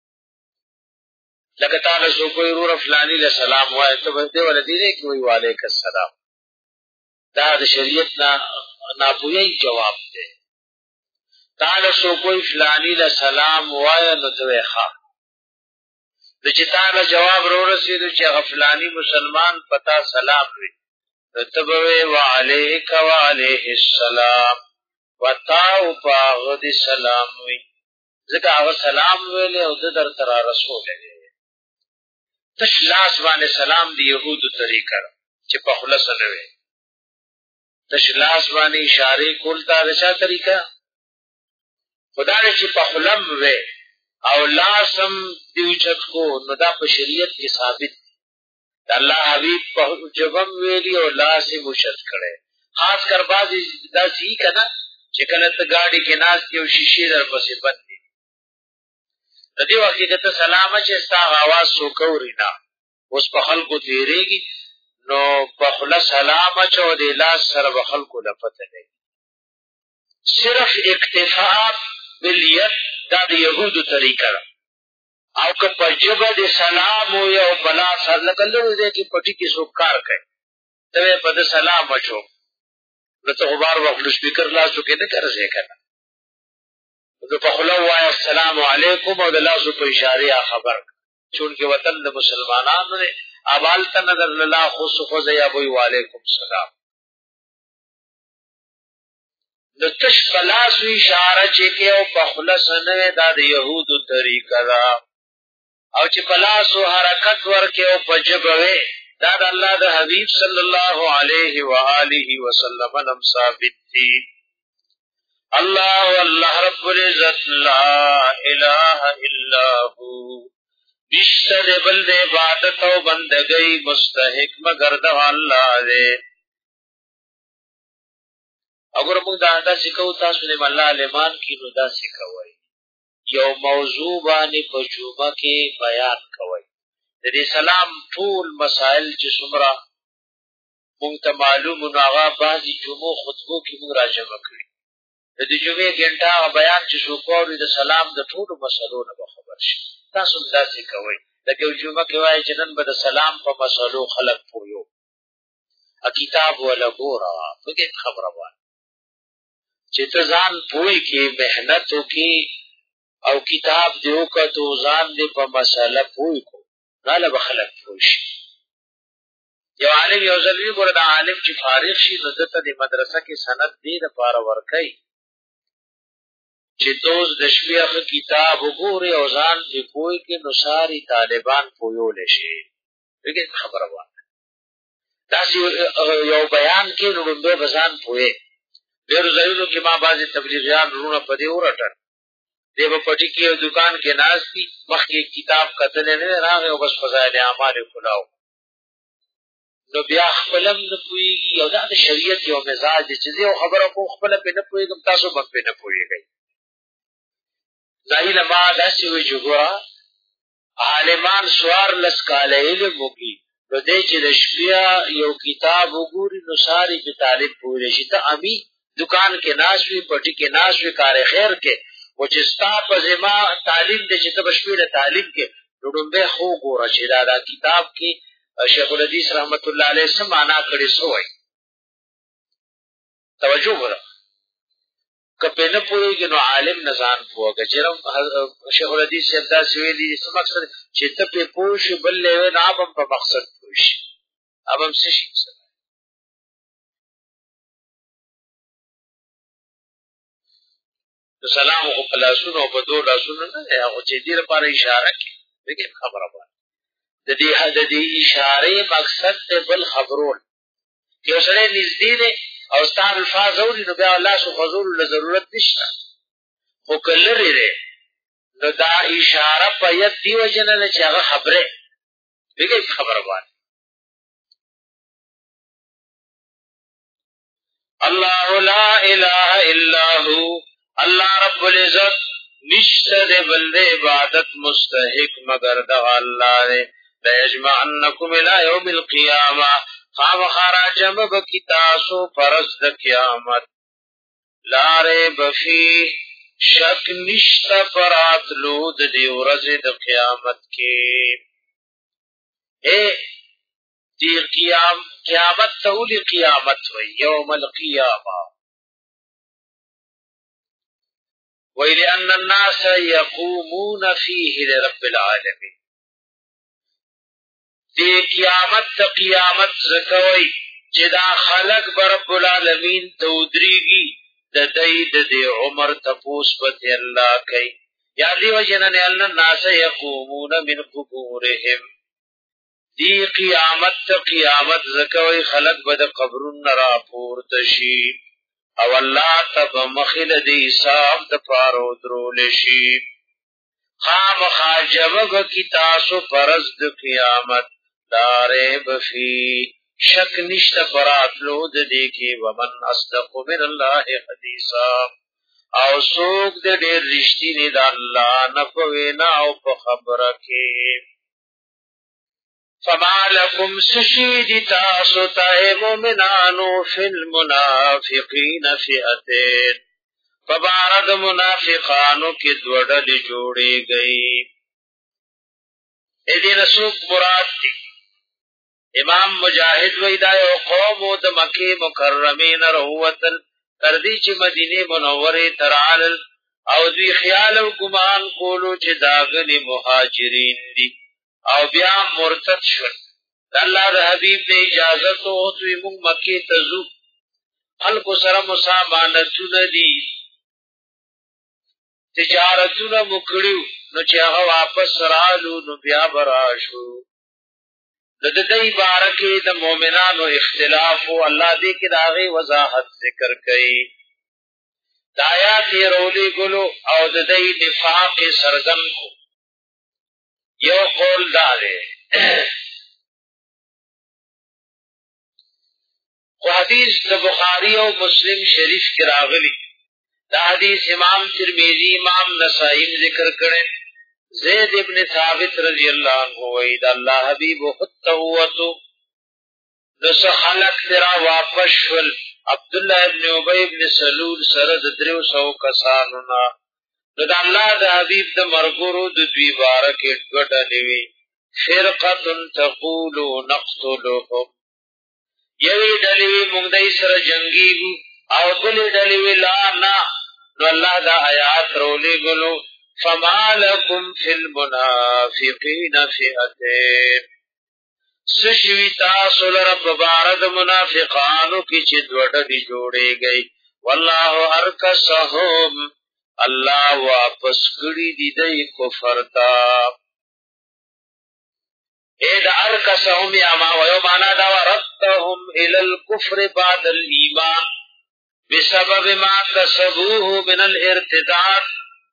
لگتا لسو کوئی رو رفلانی لسلام وائے تو بہتے والا دینے کی وہی والیک السلام. دا دا شریعت ناپوئی جواب دے. تا لسو کوئی فلانی لسلام وائے نتوے خواہ د چې تعالی جواب رو رسیدو چې غفلانی مسلمان پتا سلام وی تبوی وعلیک وعلیه السلام وتاو پاغد سلام وی ځکه هغه سلام ویل او د در تر رسول دی. تش لاس باندې سلام دی يهودو طریقه چې په خلاص نه وي. تش لاس باندې اشاره کول تا رچا طریقه خدای چې په خلم وي او لاسم دیوچت کو نو دا په شریعت کې ثابت دی. دا الله حبیب په جواب ویلی او لاسه مشت کړي. خاص کر بازي دا سی کنا چې کله ته گاډي کې ناس یو شیشې در پسې بند دي. د دې وخت کې ته سلام چې ستا आवाज سوکوري نه اوس په خلکو تیریږي نو په خلاص سلام چې د لاس سره په خلکو لپته نه صرف اکتفاء بالیت دا د يهودو طریقه ده. او که په ژبه د سلام یو بلا سر لکه لږ دی کې پټي کې څوک کار کوي ته په د سلام اچو نو ته غبار وخت سپیکر لاسو کې نه ګرځې کنه نو په خوله وایه السلام علیکم او د لاسو په اشاره خبر چونکې وطن د مسلمانانو دی ابالته نظر الله خصوص یا بوی وعلیکم السلام نو تش پلاسو اشاره چې کې او په خوله سنوي دا د یهودو طریقه ده او چې پلاسو حرکت ورکې او په ژبه وي دا د الله د حبیب صلی الله علیه و آله وسلم نم ثابت دي الله والله رب العزت لا اله الا هو نشته بل د عبادت او بندګۍ مستحق مگر د الله دی اگر موږ دا سکو تاسو نه الله علمان کې نو دا سکوي یو موضوع باندې په جمعه کې بیان کوي د دې سلام ټول مسائل چې څومره موږ ته معلوم نو هغه بعضی جمعو خطبو کې موږ راجمع کړی د دې جمعې ګنټه بیان چې شو کوو د سلام د ټولو مسلو نه خبر شي تاسو دا سکوي لکه جمعه کې وایي چې نن به د سلام په مسلو خلق پویو ا کتاب ولا ګورا فکر خبره وایي چې ته ځان پوي کې مهنت وکي او کتاب دیو کا تو ځان دې په مسله پوي کو نه به خلق پوي شي یو عالم یو ځلوي ګور دا عالم چې فارغ شي نو دته د مدرسه کې سند دی د پاره ورکي چې دوز د شپې کتاب وګوري او ځان دې پوي کې نو ساری طالبان پویول شي دغه خبره وایي دا یو بیان کې نو به بزان پوي ډېر ځایونو کې ما بعضی تبلیغیان رونه پدې ورټل دیو پټی کې دکان کې ناز کی مخکې کتاب کتل نه راغی او بس فضائل اعمال کلاو نو بیا خپلم نه پويږي یو د شریعت یو مزاج چې یو خبره کو خپل په نه پويږم تاسو په نه پويږئ ځای له ما داسې وی جوړه عالمان سوار لسکاله علم وکي نو دې چې د شپیا یو کتاب وګوري نو ساری په طالب پوره شي ته امي دکان کې ناشوي پټي کې ناشوي کار خیر کې و چې ستا په ذمہ تعلیم دې چې ته بشپړه تعلیم کې ډوډمبه خو ګوره چې دا کتاب کې شیخ الحدیث رحمت الله علیه سم معنا کړی سوې توجه وکړه کپه نه پوهیږي نو عالم نزان پوهه چیرې شیخ الحدیث شدا سویلی څه مقصد چې ته په پوښ بل له نه ابم په مقصد پوښ ابم څه شي سلام خو پلاسونو په دوه لاسونو نه هغه چې دې لپاره اشاره کوي دغه خبره ده د دې اشاره مقصد ته بل خبرول چې سره نږدې ده او ستار الفاظ اوري نو بیا الله سو حضور له ضرورت نشته خو کله لري نو دا اشاره په یت دی وجنه چې هغه خبره دغه خبره ده الله لا اله الا هو الله رب العزت نشته د بل عبادت مستحق مگر د الله دی لا یجمعنکم الى یوم القیامه خامخراجم بکتاسو فرض د قیامت لا ریب فی شک نشته پراتلو د دی ورځ د قیامت کې دی قیامت تولی قیامت وی یوم القیامه وَلِأَنَّ النَّاسَ يَقُومُونَ فِيهِ لِرَبِّ الْعَالَمِينَ دی قیامت تا قیامت زکوی چې دا خلق برب العالمین تودریگی دا دید دی عمر تپوس پتی اللہ کئی یا دی وجنن أَنَّ النَّاسَ يَقُومُونَ مِنْ قُبُورِهِمْ دی قیامت تا قیامت زکوی خلق بدا قبرن را پورتشی او الله تب مخل دی حساب د پارو درول شي خام خاجب کی تاسو فرض د قیامت دارې بفي شک نشته پراتلو د دې کې ومن اصدق من الله حدیثا او سوق د ډېر رښتینی د الله نه پوینا او په خبره کې فما لكم سشید تاسو ته مومنانو فی المنافقین فئتین فبارد منافقانو کی دوڑل جوڑی گئی دین سوق مراد دی امام مجاہد وی دا یو قوم د مکه مکرمه نه روتل تر دې چې مدینه منوره ترال او دوی خیال او ګمان کولو چې داغلي مهاجرین دي او بیا مرتد شول الله د حبیب ته اجازه تو دوی موږ مکه ته ځو خلکو سره مسامانتونه دي تجارتونه وکړو نو چې هغه واپس رالو نو بیا براشو د دې بارکه د مؤمنانو اختلاف او الله دې کې داغه وضاحت ذکر کړي د آیات رولې ګلو او د دې نفاق سرګن کو یو قول داره خو حدیث د بخاری او مسلم شریف کې راغلی دا حدیث امام ترمذی امام نسائی ذکر کړي زید ابن ثابت رضی اللہ عنہ وید اللہ حبیب خطوتو نس خلق ترا واپس شل عبداللہ ابن عبی ابن سلول سرد دریو سو کسانونا نو دا اللہ دا حبیب دا مرگورو دا دوی بارک اٹوٹا لیوی فرقت تقولو نقتلوهم یوی ڈلیوی مگدئی سر جنگیگو او بلی ڈلیوی لا نا نو اللہ دا آیات رولی گلو فما لکم فی المنافقین فئتین سشوی تاسو لرب بارد منافقانو کی چی دوڑی جوڑے گئی واللہ ارکسهم اللہ واپس کری دی دی کفر تا اید ارکسهم یا ما ویو مانا دا ورتهم الالکفر بعد الایمان بسبب ما کسبوه من الارتداد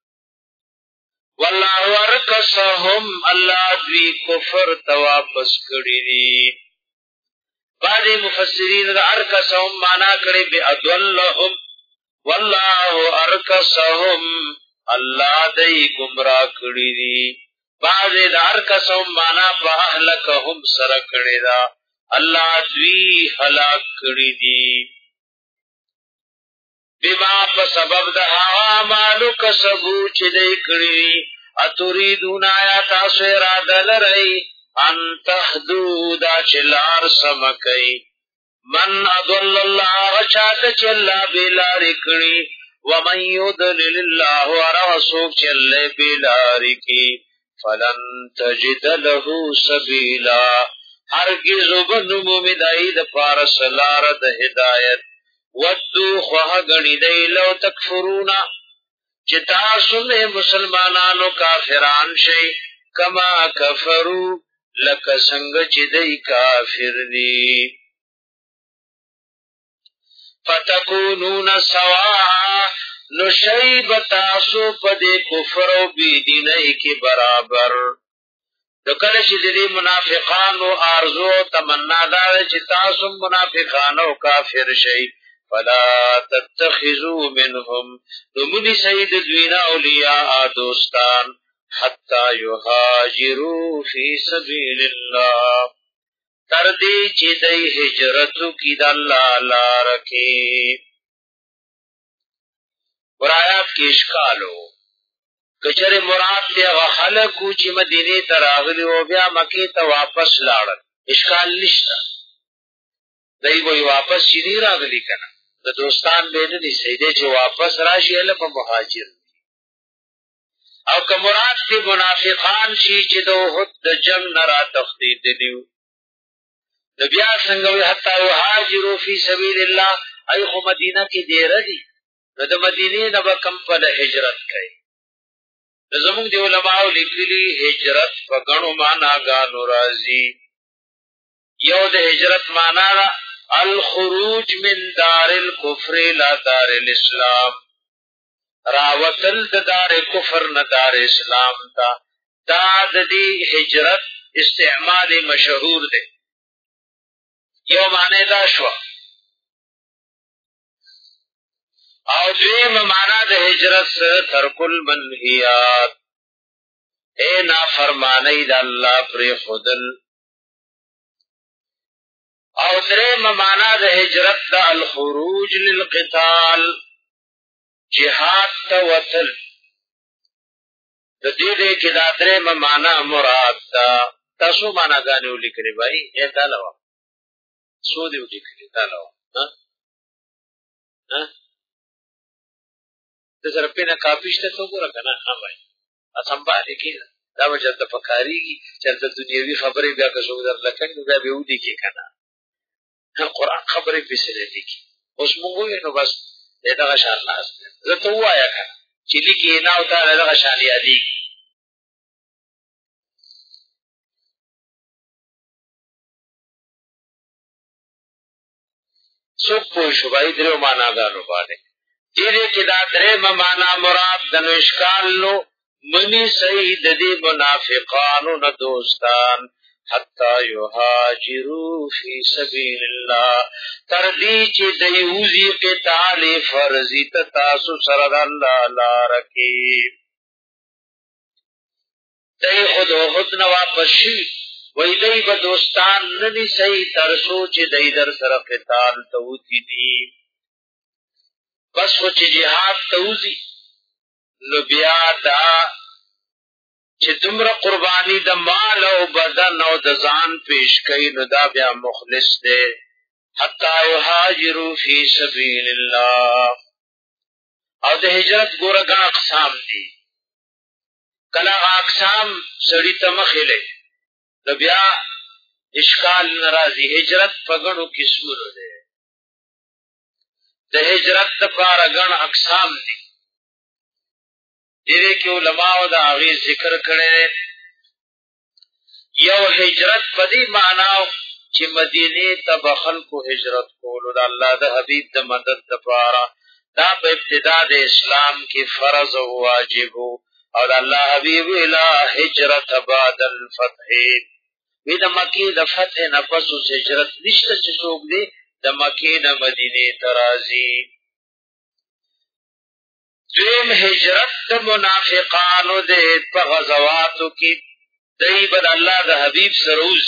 والله ورکسهم الله دوی کفر تواپس کړی دي بعض مفسرین دا ارکسهم معنا کړي به ادلهم والله ارکسهم الله دای گمراه کړی دي بعض دا ارکسهم معنا په اهلکهم سره کړی دا الله دوی هلاک کړی دي بما په سبب د هوا مالو کسبو چې دې کړی اتریدون آیا تاسو اراده لرئ ان تهدو دا چلار سمکئ من اضل الله چاته چلا بلار کړی ومن يضلل الله ورسوک چلې بلار کی فلن تجد له سبیلا هرگز وبنو مدای د پارس لار د هدایت ودو خواه گنی دی لو تکفرونا چه تاسم مسلمانانو کافران شئی کما کفرو لکا سنگ چه دی کافر دی فتکونون سواء نشیب تاسو پدے کفر و بیدینئی کی برابر دکل چه دی منافقانو آرزو تمنا دار چه تاسو منافقانو کافر شئی فلا تتخذوا منهم نمونی سید دوینا اولیاء دوستان حتی یهاجروا فی سبیل اللہ تردی چی دی ہجرتو کی دا اللہ لارکی برایات کی اشکالو کچر مراد تیا وخلقو چی مدینی تراغلی و بیا مکی تا واپس لارن اشکال نشتا دی وی واپس چی دی راغلی کنا د دوستان بینه دي سیده چې واپس راشي له په مهاجر او که مراد دي منافقان شي چې د وحد د جنگ نه را تخدید دي د بیا څنګه وي حتی وهاجروا فی سبیل الله ای خو مدینه کې دی ردی نو د مدینې نه به کم په هجرت کوي زموږ دی علماء لیکلي هجرت په غنو معنا غانو راځي یو د هجرت معنا الخروج من دار الكفر الى دار الاسلام راوتل د دار کفر نه دار اسلام تا دا د دې هجرت استعمال مشهور دی یو معنی دا شو او دویم معنی د هجرت ترک المنهیات اے نافرمانی د الله پر خودل او دریم معنا د هجرت د الخروج للقتال جهاد توتل د دې کې دا درې معنا مراد ده. تاسو معناګانې ولیکلې بھائی اې تعالی وا سو دې ولیکلې تعالی وا ها د سره په نه کافي شته څو ګره کنه ها بھائی اسمباله کې دا وجه د فکاریږي چې د دنیوي خبرې بیا که څو در لکه بیا به ودی کې کنه قرآن خبرې په سره دي کې اوس موږ نو بس دا شان الله زه ته وایا کنه چې لیکي نه او تعالی دا شان یادي څوک پوه شو بھائی درو معناګانو باندې دې کې دا درې معنا مراد د نشکال نو منی سید دې منافقانو نه دوستان حتا یهاجروا فی سبیل الله تر دې چې دیوزی قتال فرضی تاسو سره الله لار کې دای خود نو واپس شي وای دای به دوستان ندی صحیح تر سوچ دای در سره قتال توتی دي بس خو چې jihad توزی نو بیا دا چې تمره قربانی د مال او بدن او د ځان پیش کړي نو دا بیا مخلص دی حتا یهاجروا فی سبیل الله او د هجرت ګورګه اقسام دي کله اقسام سړی ته مخېله د بیا اشکال ناراضی هجرت پګړو قسمونه ده د هجرت لپاره ګڼ اقسام دي دې کې علما او د هغه ذکر کړي یو هجرت په دې معنی چې مدینه ته بخل کو هجرت کول د الله د حبیب د مدد لپاره دا په ابتدا د اسلام کې فرض او واجب او د الله حبیب اله هجرت بعد الفتح وی د مکی د فتح نفس او هجرت نشته چې څوک دی د مکی نه مدینه ته راځي دویم هجرت د منافقانو د په غزواتو کې دای بد الله د حبیب سروز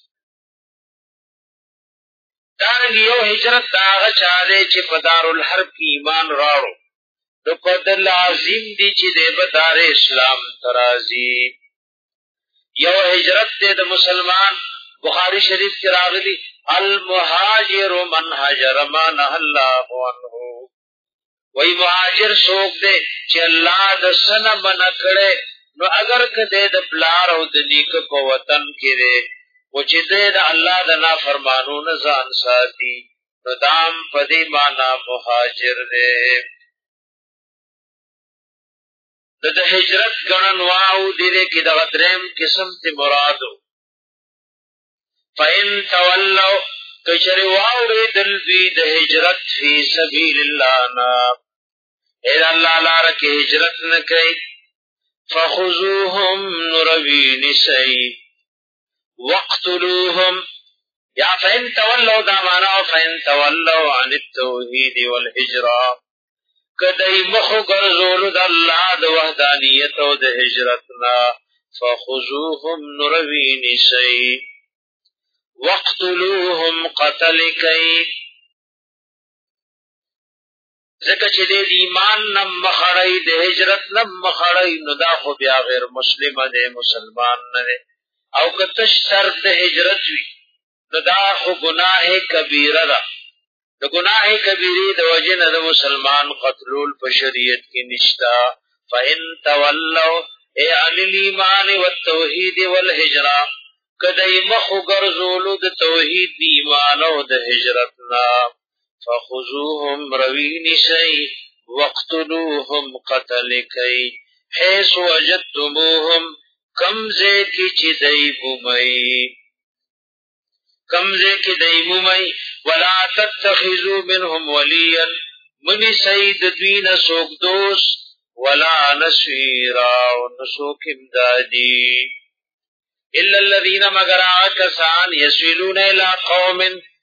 دارنګ یو هجرت دا چاره چې په دارالحرب کې ایمان راوړو نو په د لازم دي چې د بدار اسلام ترازی یو هجرت د مسلمان بخاری شریف کې راغلی المهاجر من هاجر ما نهى الله عنه وای مهاجر څوک دی چې الله د سنه منکړي نو اگر کده د پلار او د نیک په وطن کې دی او چې د الله د نافرمانو نه ځان ساتي نو دام پدې معنا مهاجر دی د هجرت ګڼن واو دې کې د غدرم قسم ته مرادو فإن تولوا کچری واو دل بی د هجرت فی سبیل الله نا اے الله لار کې هجرت نه کوي فخذوهم نروی نسی وقتلوهم یا فإن تولوا دا معنا فإن تولوا عن التوحید والهجرة کدی مخو ګرځول د الله د وحدانیت او د هجرتنا فخذوهم نروی نسی وقتلوهم قتل کئی ځکه چې د ایمان نم مخړی د هجرت نم مخړی نو دا خو بیا غیر مسلمان دی مسلمان نه او کته شرط د هجرت وی نو دا خو گناه کبیره ده د گناه کبیره د وجه نه د مسلمان قتلول په شریعت کې نشتا فإن تولوا ای عن الایمان والتوحید والهجرة کدی مخو ګرځولو د توحید دی ایمان او د هجرتنا فخذوهم روین شی وقتلوهم قتل کای حيث وجدتموهم کمزه کی چې دای بومای ولا تتخذوا منهم وليا من سید دوین سوک دوست ولا نصيرا ونسوک امدادی الا الذين مگر کسان يسلون الى قوم